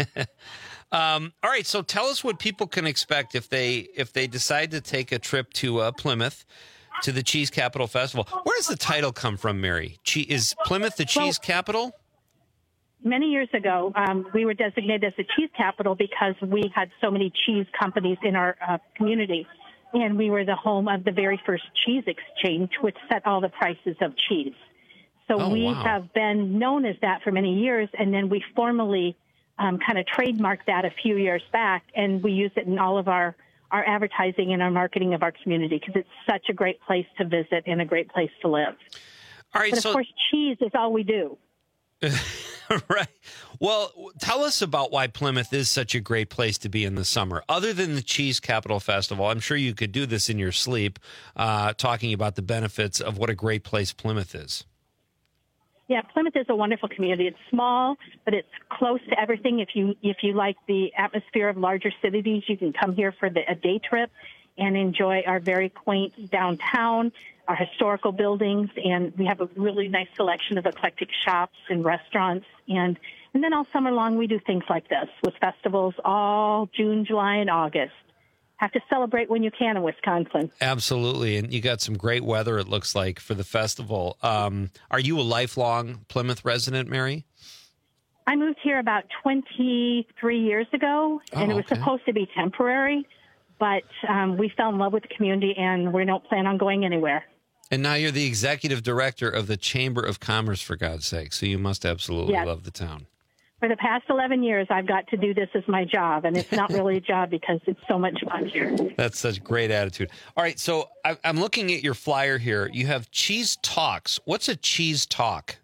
Um, all right, so tell us what people can expect if they if they decide to take a trip to uh, Plymouth to the Cheese Capital Festival. Where does the title come from, Mary? Che- is Plymouth the cheese capital? Many years ago, um, we were designated as the cheese capital because we had so many cheese companies in our uh, community. And we were the home of the very first cheese exchange, which set all the prices of cheese. So Oh, we wow. have been known as that for many years. And then we formally um, kind of trademarked that a few years back. And we use it in all of our, our advertising and our marketing of our community because it's such a great place to visit and a great place to live. All right, but of so- course, cheese is all we do. Right. Well, tell us about why Plymouth is such a great place to be in the summer. Other than the Cheese Capital Festival, I'm sure you could do this in your sleep, uh, talking about the benefits of what a great place Plymouth is. Yeah, Plymouth is a wonderful community. It's small, but it's close to everything. If you if you like the atmosphere of larger cities, you can come here for the, a day trip and enjoy our very quaint downtown, our historical buildings, and we have a really nice selection of eclectic shops and restaurants. And and then all summer long, we do things like this with festivals all June, July, and August. Have to celebrate when you can in Wisconsin. Absolutely. And you got some great weather, it looks like, for the festival. Um, are you a lifelong Plymouth resident, Mary? I moved here about twenty-three years ago, and Oh, it was okay. supposed to be temporary, but um, we fell in love with the community, and we don't plan on going anywhere. And now you're the executive director of the Chamber of Commerce, for God's sake. So you must absolutely Yes. love the town. For the past eleven years, I've got to do this as my job, and it's not really a job because it's so much fun here. That's such great attitude. All right, so I, I'm looking at your flyer here. You have Cheese Talks. What's a cheese talk?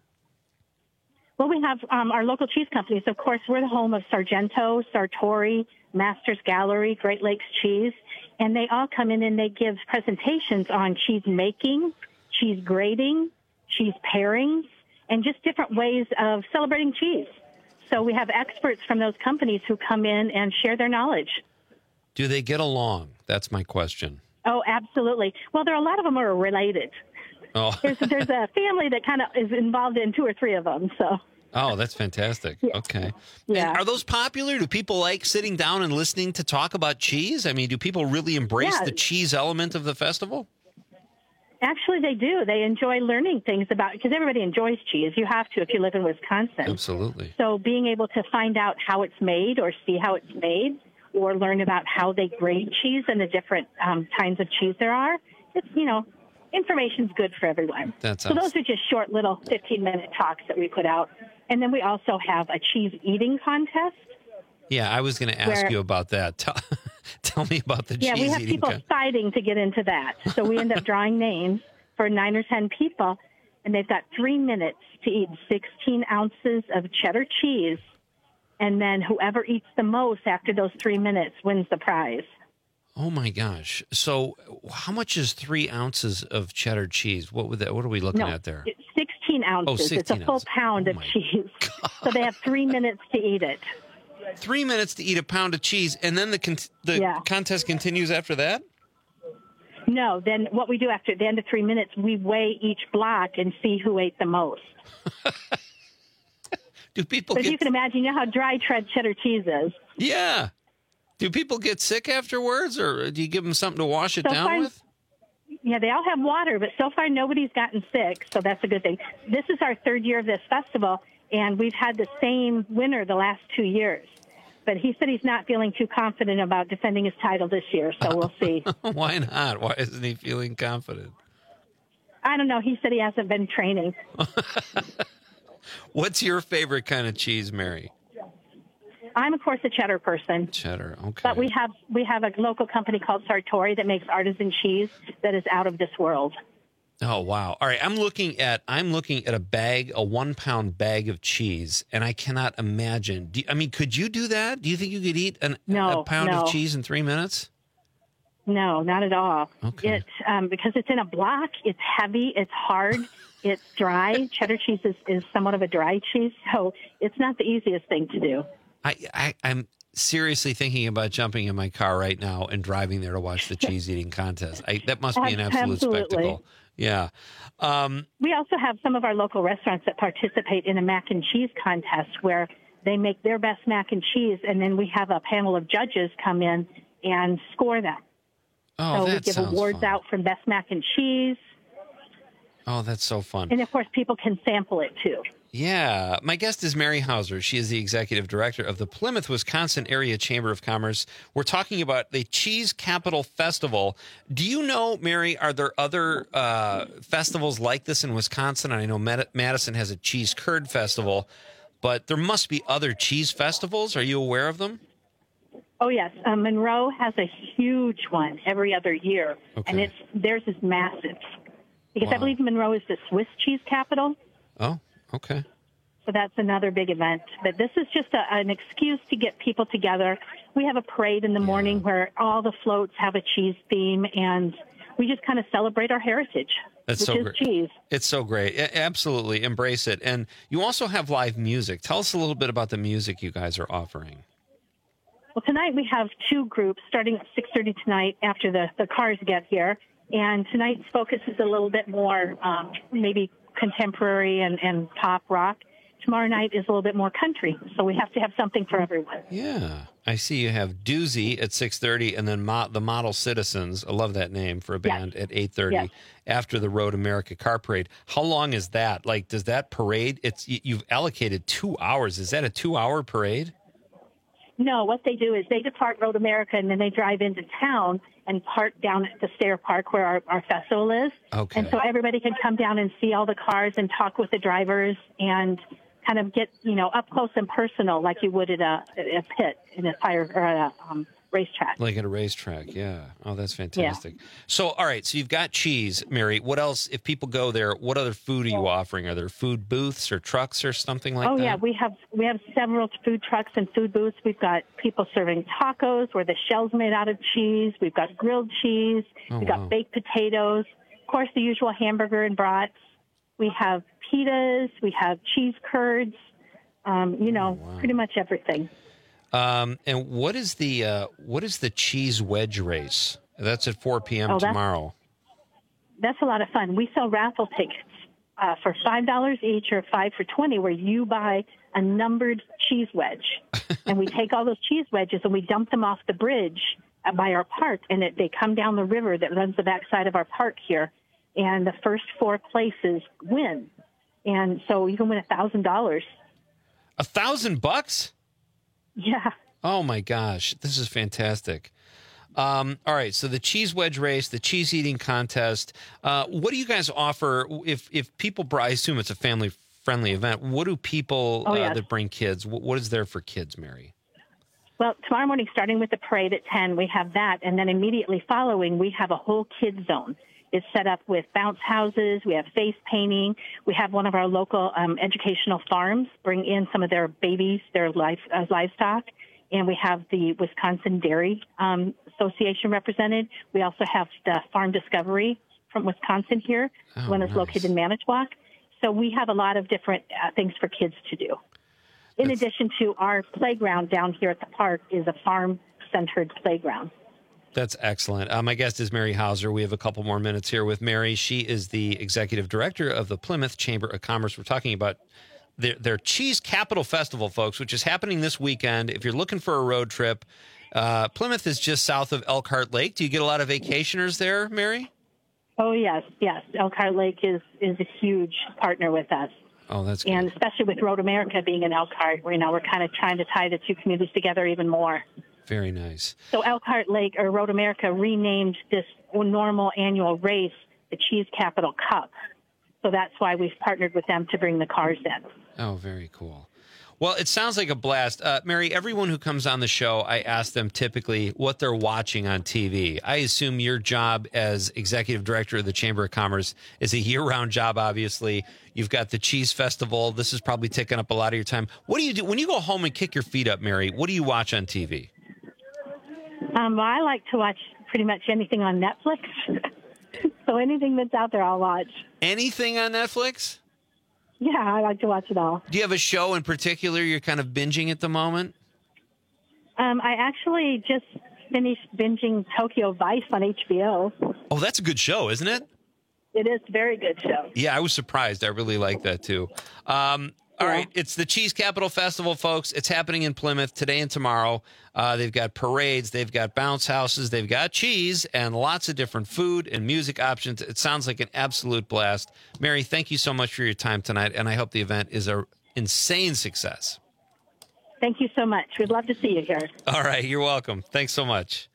Well, we have um, our local cheese companies. Of course, we're the home of Sargento, Sartori, Masters Gallery, Great Lakes Cheese, and they all come in and they give presentations on cheese making, cheese grading, cheese pairings, and just different ways of celebrating cheese. So we have experts from those companies who come in and share their knowledge. Do they get along? That's my question. Oh, absolutely. Well, there are a lot of them are related. Oh, There's, there's a family that kind of is involved in two or three of them. So oh, that's fantastic. Okay. Yeah. And are those popular? Do people like sitting down and listening to talk about cheese? I mean, do people really embrace Yeah. the cheese element of the festival? actually they do. They enjoy learning things about, because everybody enjoys cheese. You have to if you live in Wisconsin. Absolutely. So being able to find out how it's made or see how it's made or learn about how they grade cheese and the different um, kinds of cheese there are, it's, you know, information's good for everyone. That So sounds- those are just short little fifteen-minute talks that we put out. And then we also have a cheese eating contest. Yeah, I was going to ask Where- you about that. Tell, tell me about the Yeah, cheese we have eating people con- fighting to get into that. So we end up drawing names for nine or ten people, and they've got three minutes to eat sixteen ounces of cheddar cheese And then whoever eats the most after those three minutes wins the prize. Oh my gosh! So, how much is three ounces of cheddar cheese? What would that? What are we looking No, at there? it's sixteen ounces. Oh, sixteen it's a full ounces. pound Oh of my cheese. So they have three minutes to eat it. Three minutes to eat a pound of cheese, and then the con- the Yeah. contest continues after that. No, then what we do after the end of three minutes, we weigh each block and see who ate the most. Do people But get? you can imagine, you know how dry tread cheddar cheese is. Yeah. Do people get sick afterwards, or do you give them something to wash it So down far- with? Yeah, they all have water, but so far nobody's gotten sick, so that's a good thing. This is our third year of this festival, and we've had the same winner the last two years. But he said he's not feeling too confident about defending his title this year, so we'll see. Why not? Why isn't he feeling confident? I don't know. He said he hasn't been training. What's your favorite kind of cheese, Mary? I'm, of course, a cheddar person. Cheddar. Okay. But we have we have a local company called Sartori that makes artisan cheese that is out of this world. Oh wow! All right, I'm looking at I'm looking at a bag, a one pound bag of cheese, and I cannot imagine. Do, I mean, could you do that? Do you think you could eat an, No, a pound no. of cheese in three minutes? No, not at all. Okay. It um, because it's in a block. It's heavy. It's hard. It's dry. Cheddar cheese is, is somewhat of a dry cheese, so it's not the easiest thing to do. I, I I'm seriously thinking about jumping in my car right now and driving there to watch the cheese eating contest. I, that must be an absolute Absolutely. spectacle. Yeah. Um, We also have some of our local restaurants that participate in a mac and cheese contest where they make their best mac and cheese, and then we have a panel of judges come in and score them. Oh, so we that give sounds awards fun. out for best mac and cheese, Oh, that's so fun. and of course people can sample it too. Yeah. My guest is Mary Hauser. She is the executive director of the Plymouth, Wisconsin Area Chamber of Commerce. We're talking about the Cheese Capital Festival. Do you know, Mary, are there other uh, festivals like this in Wisconsin? I know Mad- Madison has a cheese curd festival, but there must be other cheese festivals. Are you aware of them? Oh yes, uh, Monroe has a huge one every other year, and it's theirs is massive because I Wow. believe Monroe is the Swiss cheese capital. Oh, okay. So that's another big event. But this is just a, an excuse to get people together. We have a parade in the morning where all the floats have a cheese theme, and we just kind of celebrate our heritage, That's which so is great. cheese. It's so great. A- absolutely. Embrace it. And you also have live music. Tell us a little bit about the music you guys are offering. Well, tonight we have two groups starting at six thirty tonight after the, the cars get here. And tonight's focus is a little bit more um, maybe contemporary and, and pop rock. Tomorrow night is a little bit more country. So we have to have something for everyone. Yeah. I see you have Doozy at six thirty and then Mo- the Model Citizens. I love that name for a band at eight thirty Yes. after the Road America Car Parade. How long is that? Like, does that parade, it's y- you've allocated two hours. Is that a two-hour parade? No, what they do is they depart Road America and then they drive into town and park down at the Stair Park where our, our festival is. Okay. And so everybody can come down and see all the cars and talk with the drivers and kind of get, you know, up close and personal like you would at a, a pit in a fire or a um, racetrack. Like at a racetrack, yeah. Oh, that's fantastic. So, all right, so you've got cheese, Mary. What else, if people go there, what other food are you offering? Are there food booths or trucks or something like oh that? yeah, we have we have several food trucks and food booths. We've got people serving tacos where the shell's made out of cheese. We've got grilled cheese. Oh, We've wow. got baked potatoes. Of course, the usual hamburger and brats. We have pitas. We have cheese curds. Um, you know, pretty much everything. Um, and what is the uh, what is the cheese wedge race? That's at four p.m. Oh, that's- tomorrow. That's a lot of fun. We sell raffle tickets uh, for five dollars each or five for twenty, where you buy a numbered cheese wedge, and we take all those cheese wedges and we dump them off the bridge uh, by our park, and it, they come down the river that runs the backside of our park here, and the first four places win, and so you can win a thousand dollars. A thousand bucks? Yeah. Oh my gosh, this is fantastic. Um, all right, so the cheese wedge race, the cheese eating contest. Uh, what do you guys offer if if people? br- I assume it's a family friendly event. What do people Oh, uh, yes. that bring kids? What, what is there for kids, Mary? Well, tomorrow morning, starting with the parade at ten, we have that. And then immediately following, we have a whole kids zone. It's set up with bounce houses. We have face painting. We have one of our local um, educational farms bring in some of their babies, their life, uh, livestock. And we have the Wisconsin Dairy um, Association represented. We also have the Farm Discovery from Wisconsin here, Oh, one is nice. located in Manitowoc. So we have a lot of different uh, things for kids to do. In addition to our playground down here at the park is a farm-centered playground. That's excellent. Uh, my guest is Mary Hauser. We have a couple more minutes here with Mary. She is the executive director of the Plymouth Chamber of Commerce. We're talking about their, their Cheese Capital Festival, folks, which is happening this weekend. If you're looking for a road trip, uh, Plymouth is just south of Elkhart Lake. Do you get a lot of vacationers there, Mary? Oh, yes, yes. Elkhart Lake is, is a huge partner with us. Oh, that's good. And especially with Road America being in Elkhart, you know, we're kind of trying to tie the two communities together even more. Very nice. So Elkhart Lake, or Road America, renamed this normal annual race the Cheese Capital Cup. So that's why we've partnered with them to bring the cars in. Oh, very cool. Well, it sounds like a blast. Uh, Mary, everyone who comes on the show, I ask them typically what they're watching on T V. I assume your job as executive director of the Chamber of Commerce is a year-round job, obviously. You've got the Cheese Festival. This is probably taking up a lot of your time. What do you do? When you go home and kick your feet up, Mary, what do you watch on T V? Um, well, I like to watch pretty much anything on Netflix. So anything that's out there, I'll watch. Anything on Netflix? Yeah, I like to watch it all. Do you have a show in particular you're kind of binging at the moment? Um, I actually just finished binging Tokyo Vice on H B O. Oh, that's a good show, isn't it? It is a very good show. Yeah, I was surprised. I really like that, too. Um, all yeah. right, it's the Cheese Capital Festival, folks. It's happening in Plymouth today and tomorrow. Uh, they've got parades, they've got bounce houses, they've got cheese, and lots of different food and music options. It sounds like an absolute blast. Mary, thank you so much for your time tonight, and I hope the event is an insane success. Thank you so much. We'd love to see you here. All right, you're welcome. Thanks so much.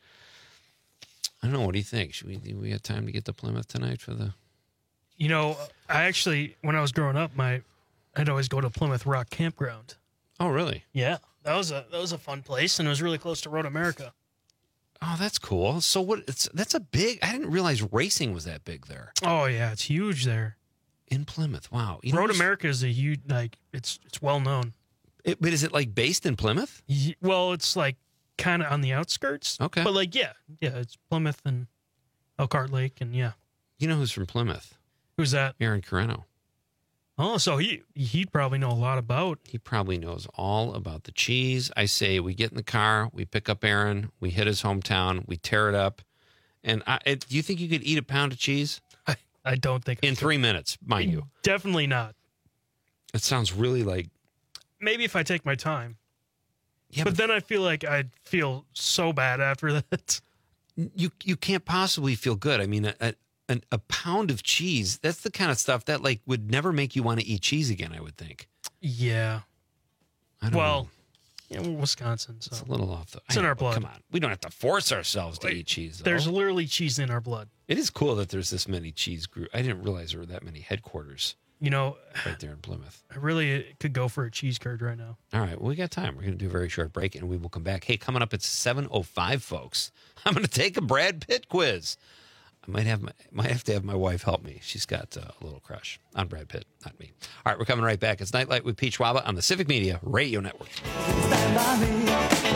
I don't know. What do you think? Should we, we have time to get to Plymouth tonight for the... You know, I actually, when I was growing up, my I'd always go to Plymouth Rock Campground. Oh, really? Yeah, that was a that was a fun place, and it was really close to Road America. Oh, that's cool. So what? It's that's a big. I didn't realize racing was that big there. Oh yeah, it's huge there in Plymouth. Wow, you Road know, America is a huge like it's it's well known. It, but is it like based in Plymouth? Yeah, well, it's like kind of on the outskirts. Okay, but like yeah, yeah, it's Plymouth and Elkhart Lake, and yeah. You know who's from Plymouth? Who's that? Aaron Carreno. Oh, so he he'd probably know a lot about. He probably knows all about the cheese. I say we get in the car, we pick up Aaron, we hit his hometown, we tear it up. And I, it, do you think you could eat a pound of cheese? I, I don't think in three minutes, mind you. Definitely not. It sounds really like maybe if I take my time. Yeah, but, but then I feel like I'd feel so bad after that. You you can't possibly feel good. I mean, a, a, a pound of cheese, that's the kind of stuff that like would never make you want to eat cheese again, I would think. Yeah. I don't well, know. yeah, we're Wisconsin, so it's a little off the. It's I in know, our blood. Come on, we don't have to force ourselves to Wait, eat cheese. Though. There's literally cheese in our blood. It is cool that there's this many cheese groups. I didn't realize there were that many headquarters. You know, right there in Plymouth. I really could go for a cheese curd right now. All right, well, we got time. We're going to do a very short break, and we will come back. Hey, coming up at seven oh five, folks, I'm going to take a Brad Pitt quiz. I might have my, might have to have my wife help me. She's got uh, a little crush on Brad Pitt, not me. All right, we're coming right back. It's Nightlight with Pete Schwaba on the Civic Media Radio Network. Stand by me.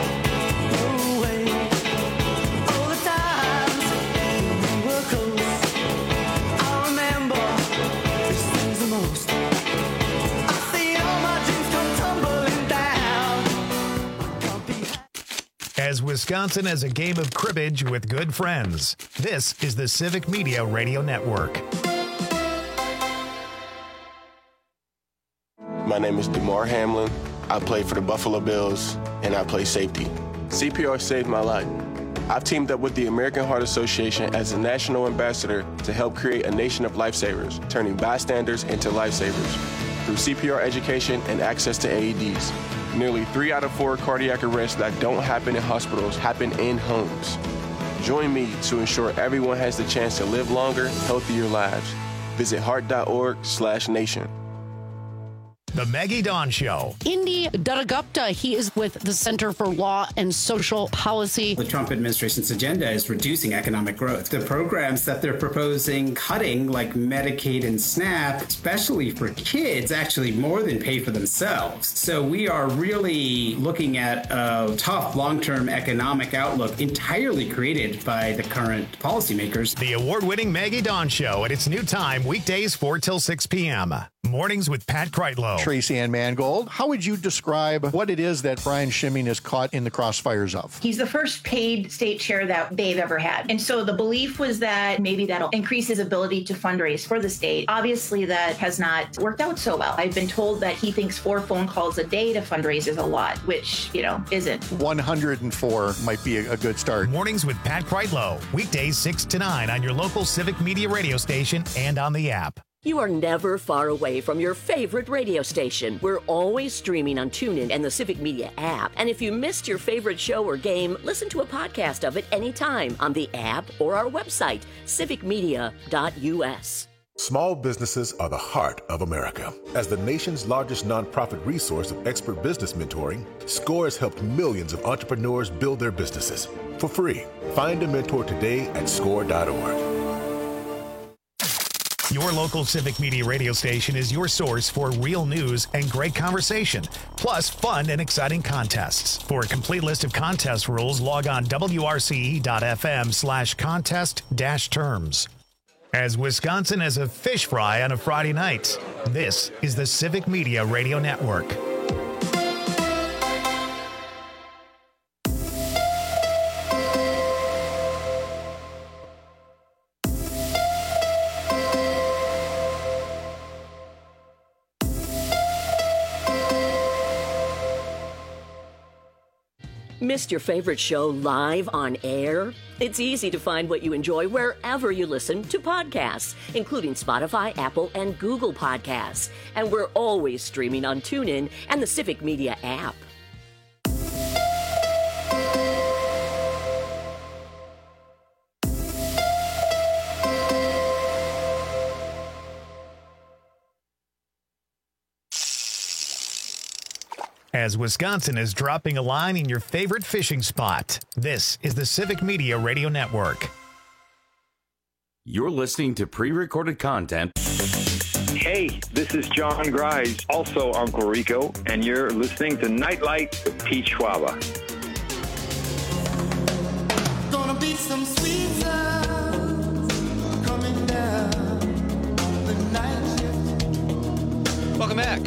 Go away. All the times we were close. I remember these things the most. I see all my dreams come tumbling down. Can't be As Wisconsin as a game of cribbage with good friends. This is the Civic Media Radio Network. My name is DeMar Hamlin. I play for the Buffalo Bills, and I play safety. C P R saved my life. I've teamed up with the American Heart Association as a national ambassador to help create a nation of lifesavers, turning bystanders into lifesavers. Through C P R education and access to A E Ds, nearly three out of four cardiac arrests that don't happen in hospitals happen in homes. Join me to ensure everyone has the chance to live longer, healthier lives. Visit heart dot org slash nation. The Maggie Dawn Show. Indy Dadagupta, he is with the Center for Law and Social Policy. The Trump administration's agenda is reducing economic growth. The programs that they're proposing cutting, like Medicaid and SNAP, especially for kids, actually more than pay for themselves. So we are really looking at a tough long-term economic outlook entirely created by the current policymakers. The award-winning Maggie Dawn Show at its new time, weekdays four till six p.m. Mornings with Pat Kreitlow. Tracy Ann Mangold, how would you describe what it is that Brian Schimming is caught in the crossfires of? He's the first paid state chair that they've ever had. And so the belief was that maybe that'll increase his ability to fundraise for the state. Obviously, that has not worked out so well. I've been told that he thinks four phone calls a day to fundraise is a lot, which, you know, isn't. one hundred four might be a, a good start. Mornings with Pat Kreitlow. Weekdays six to nine on your local Civic Media radio station and on the app. You are never far away from your favorite radio station. We're always streaming on TuneIn and the Civic Media app. And if you missed your favorite show or game, listen to a podcast of it anytime on the app or our website, civic media dot u s. Small businesses are the heart of America. As the nation's largest nonprofit resource of expert business mentoring, SCORE has helped millions of entrepreneurs build their businesses for free. Find a mentor today at score dot org. Your local Civic Media radio station is your source for real news and great conversation, plus fun and exciting contests. For a complete list of contest rules, log on W R C E dot F M slash contest dash terms. As Wisconsin has a fish fry on a Friday night, this is the Civic Media Radio Network. Missed your favorite show live on air? It's easy to find what you enjoy wherever you listen to podcasts, including Spotify, Apple, and Google Podcasts. And we're always streaming on TuneIn and the Civic Media app. As Wisconsin is dropping a line in your favorite fishing spot, this is the Civic Media Radio Network. You're listening to pre-recorded content. Hey, this is John Grise, also Uncle Rico, and you're listening to Nightlight with Pete Schwaba. Gonna be some sweet sounds coming down the night shift. Welcome back.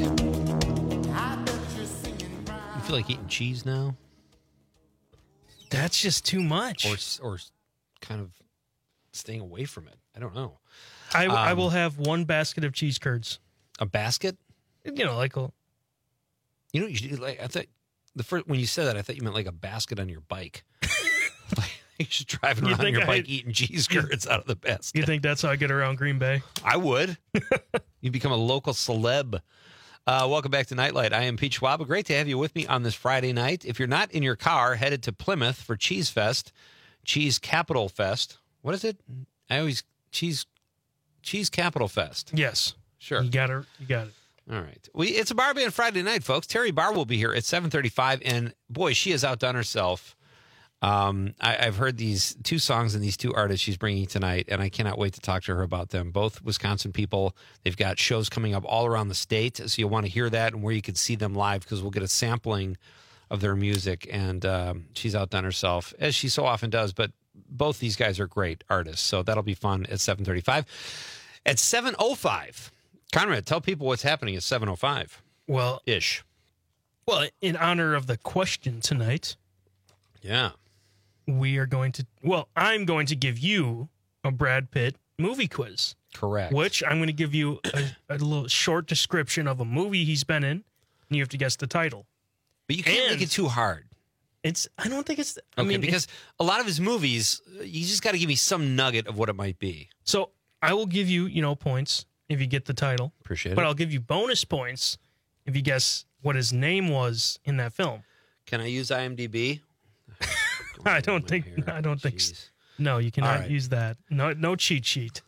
You feel like eating cheese now? That's just too much. Or, or kind of staying away from it. I don't know. I, um, I will have one basket of cheese curds. A basket? You know, like a... You know what you should do? Like, I thought, the first, when you said that, I thought you meant like a basket on your bike. Like, you're just driving You around on think your I- bike eating cheese curds out of the basket. You think that's how I get around Green Bay? I would. You become a local celeb. Uh, welcome back to Nightlight. I am Pete Schwab. Great to have you with me on this Friday night. If you're not in your car, headed to Plymouth for Cheese Fest, Cheese Capital Fest. What is it? I always cheese Cheese Capital Fest. Yes. Sure. You got it. You got it. All right. We it's a bar band Friday night, folks. Terry Barr will be here at seven thirty-five, and boy, she has outdone herself. Um, I, I've heard these two songs and these two artists she's bringing tonight, and I cannot wait to talk to her about them. Both Wisconsin people. They've got shows coming up all around the state, so you'll want to hear that and where you could see them live, because we'll get a sampling of their music, and um, she's outdone herself, as she so often does, but both these guys are great artists, so that'll be fun at seven thirty-five. At seven oh five, Conrad, tell people what's happening at seven oh five. Well, ish. Well, in honor of the question tonight, yeah, we are going to, well, I'm going to give you a Brad Pitt movie quiz. Correct. Which I'm going to give you a, a little short description of a movie he's been in, and you have to guess the title. But you can't And make it too hard. It's, I don't think it's, I Okay, mean, because it's- a lot of his movies, you just got to give me some nugget of what it might be. So I will give you, you know, points if you get the title. Appreciate But it. I'll give you bonus points if you guess what his name was in that film. Can I use IMDb? I don't think. I don't think. So. No, you cannot right. use that. No, no cheat sheet.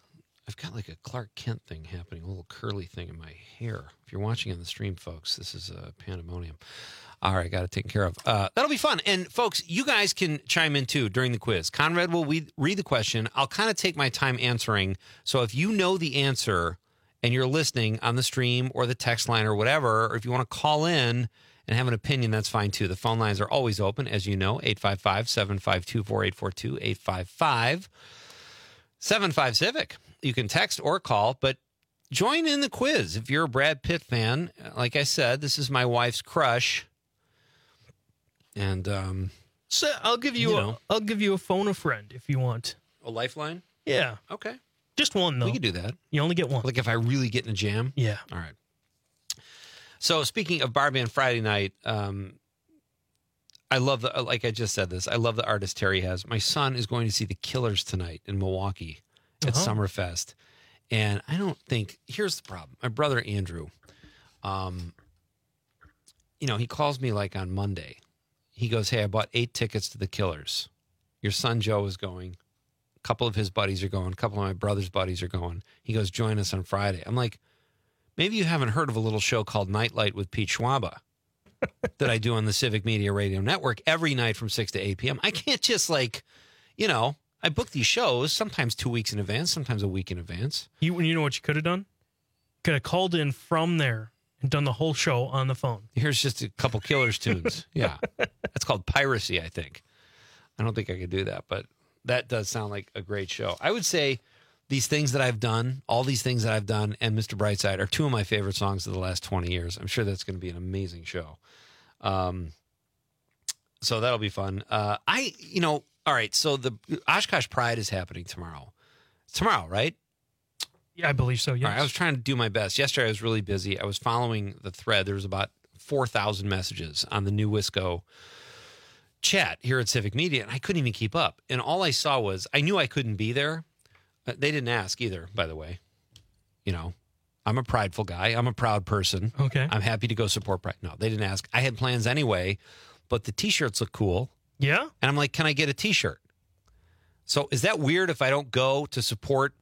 I've got like a Clark Kent thing happening, a little curly thing in my hair. If you're watching on the stream, folks, this is a pandemonium. All right, got it taken care of. Uh, that'll be fun. And folks, you guys can chime in too during the quiz. Conrad will read, read the question. I'll kind of take my time answering. So if you know the answer and you're listening on the stream or the text line or whatever, or if you want to call in and have an opinion, that's fine too. The phone lines are always open, as you know, eight five five, seven five two, four eight four two, eight five five, seven five Civic. You can text or call, but join in the quiz. If you're a Brad Pitt fan, like I said, this is my wife's crush. And um, so I'll give you, you a, know. I'll give you a phone a friend if you want. A lifeline? Yeah. Okay. Just one though. We can do that. You only get one. Like if I really get in a jam? Yeah. All right. So speaking of Bar Band Friday night, um, I love the, like I just said this, I love the artist Terry has. My son is going to see the Killers tonight in Milwaukee at Uh-huh. Summerfest. And I don't think, here's the problem. My brother Andrew, um, you know, he calls me like on Monday. He goes, hey, I bought eight tickets to the Killers. Your son Joe is going. A couple of his buddies are going. A couple of my brother's buddies are going. He goes, join us on Friday. I'm like, maybe you haven't heard of a little show called Nightlight with Pete Schwaba that I do on the Civic Media Radio Network every night from six to eight p.m. I can't just like, you know, I book these shows sometimes two weeks in advance, sometimes a week in advance. You, you know what you could have done? Could have called in from there and done the whole show on the phone. Here's just a couple Killers tunes. Yeah. That's called piracy, I think. I don't think I could do that, but that does sound like a great show. I would say these things that I've done, all these things that I've done, and Mister Brightside are two of my favorite songs of the last twenty years. I'm sure that's going to be an amazing show. Um, so that'll be fun. Uh, I, you know, all right. So the Oshkosh Pride is happening tomorrow. Tomorrow, right? Yeah, I believe so. Yes. All right, I was trying to do my best. Yesterday, I was really busy. I was following the thread. There was about four thousand messages on the New Wisco chat here at Civic Media, and I couldn't even keep up. And all I saw was, I knew I couldn't be there. Uh, They didn't ask either, by the way. You know, I'm a prideful guy. I'm a proud person. Okay. I'm happy to go support Pride. No, they didn't ask. I had plans anyway, but the T-shirts look cool. Yeah. And I'm like, can I get a T-shirt? So is that weird if I don't go to support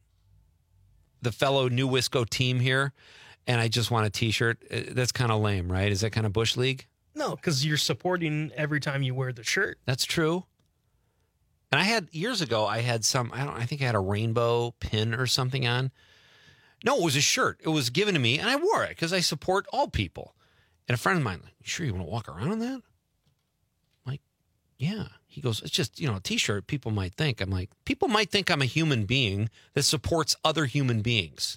the fellow New Wisco team here and I just want a T-shirt? Uh, That's kind of lame, right? Is that kind of Bush League? No, because you're supporting every time you wear the shirt. That's true. And I had, years ago, I had some, I don't, I think I had a rainbow pin or something on. No, it was a shirt. It was given to me, and I wore it because I support all people. And a friend of mine, like, you sure you want to walk around in that? I'm like, yeah. He goes, it's just, you know, a T-shirt, people might think. I'm like, people might think I'm a human being that supports other human beings.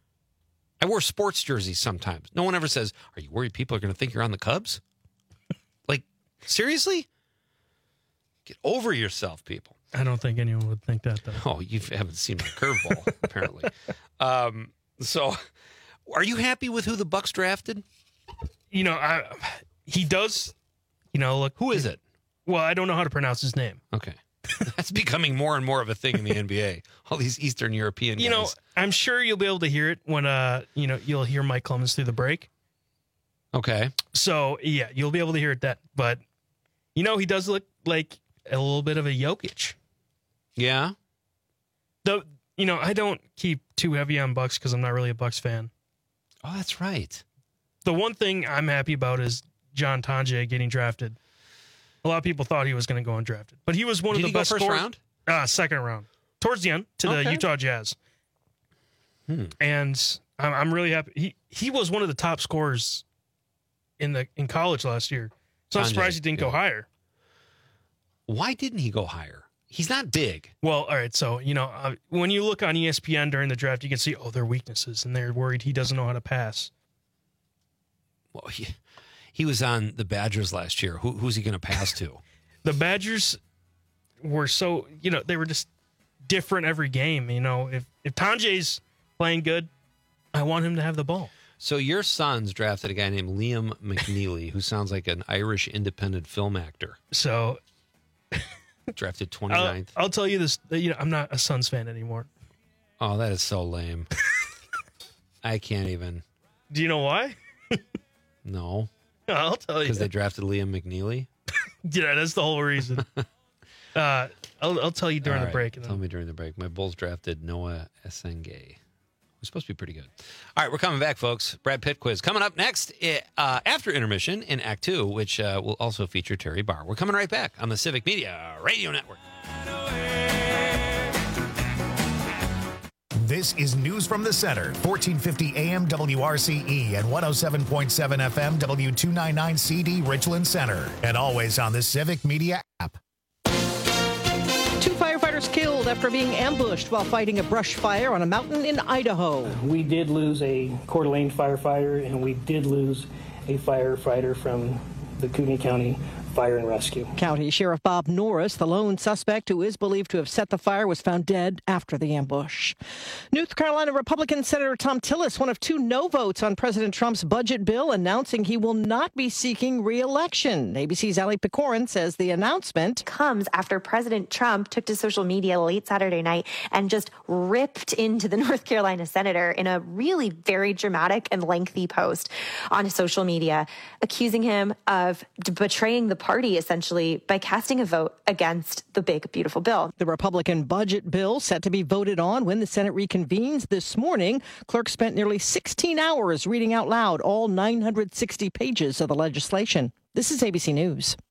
I wear sports jerseys sometimes. No one ever says, are you worried people are going to think you're on the Cubs? Like, seriously? Get over yourself, people. I don't think anyone would think that, though. Oh, you haven't seen my curveball, apparently. Um, so, are you happy with who the Bucks drafted? You know, I, he does, you know, look. Who is it? Well, I don't know how to pronounce his name. Okay. That's becoming more and more of a thing in the N B A. All these Eastern European guys. You know, I'm sure you'll be able to hear it when, uh, you know, you'll hear Mike Clemens through the break. Okay. So, yeah, you'll be able to hear it that. But, you know, he does look like a little bit of a Jokic. Yeah. Though, you know, I don't keep too heavy on Bucks because I'm not really a Bucks fan. Oh, that's right. The one thing I'm happy about is John Tonje getting drafted. A lot of people thought he was going to go undrafted, but he was one Did of the he go best first scorers- round? Uh, second round, towards the end to the Okay. Utah Jazz. Hmm. And I'm, I'm really happy. He he was one of the top scorers in the in college last year. So I'm Tonje, surprised he didn't go yeah. higher. Why didn't he go higher? He's not big. Well, all right. So, you know, uh, when you look on E S P N during the draft, you can see, oh, their weaknesses, and they're worried he doesn't know how to pass. Well, he, he was on the Badgers last year. Who, who's he going to pass to? The Badgers were so, you know, they were just different every game. You know, if, if Tonje's playing good, I want him to have the ball. So your son's drafted a guy named Liam McNeely, who sounds like an Irish independent film actor. So drafted I'll, twenty-ninth. I'll tell you this, you know, I'm not a Suns fan anymore. Oh, that is so lame. I can't even. Do you know why? No. I'll tell you. Because they drafted Liam McNeely? Yeah, that's the whole reason. Uh, I'll, I'll tell you during All the right, break. And Tell then... me during the break. My Bulls drafted Noah Esenge. We're supposed to be pretty good. All right, we're coming back, folks. Brad Pitt quiz coming up next uh, after intermission in Act Two, which uh, will also feature Terry Barr. We're coming right back on the Civic Media Radio Network. This is News from the Center, fourteen fifty A M W R C E and one oh seven point seven F M W two ninety-nine C D Richland Center, and always on the Civic Media app. Two firefighters killed after being ambushed while fighting a brush fire on a mountain in Idaho. We did lose a Coeur d'Alene firefighter, and we did lose a firefighter from the Kootenai County Fire and Rescue. County Sheriff Bob Norris, the lone suspect who is believed to have set the fire, was found dead after the ambush. North Carolina Republican Senator Thom Tillis, one of two no votes on President Trump's budget bill, announcing he will not be seeking re-election. A B C's Ali Pecorin says the announcement comes after President Trump took to social media late Saturday night and just ripped into the North Carolina senator in a really very dramatic and lengthy post on social media, accusing him of betraying the party, essentially, by casting a vote against the big, beautiful bill. The Republican budget bill set to be voted on when the Senate reconvenes this morning. Clerk spent nearly sixteen hours reading out loud all nine hundred sixty pages of the legislation. This is A B C News.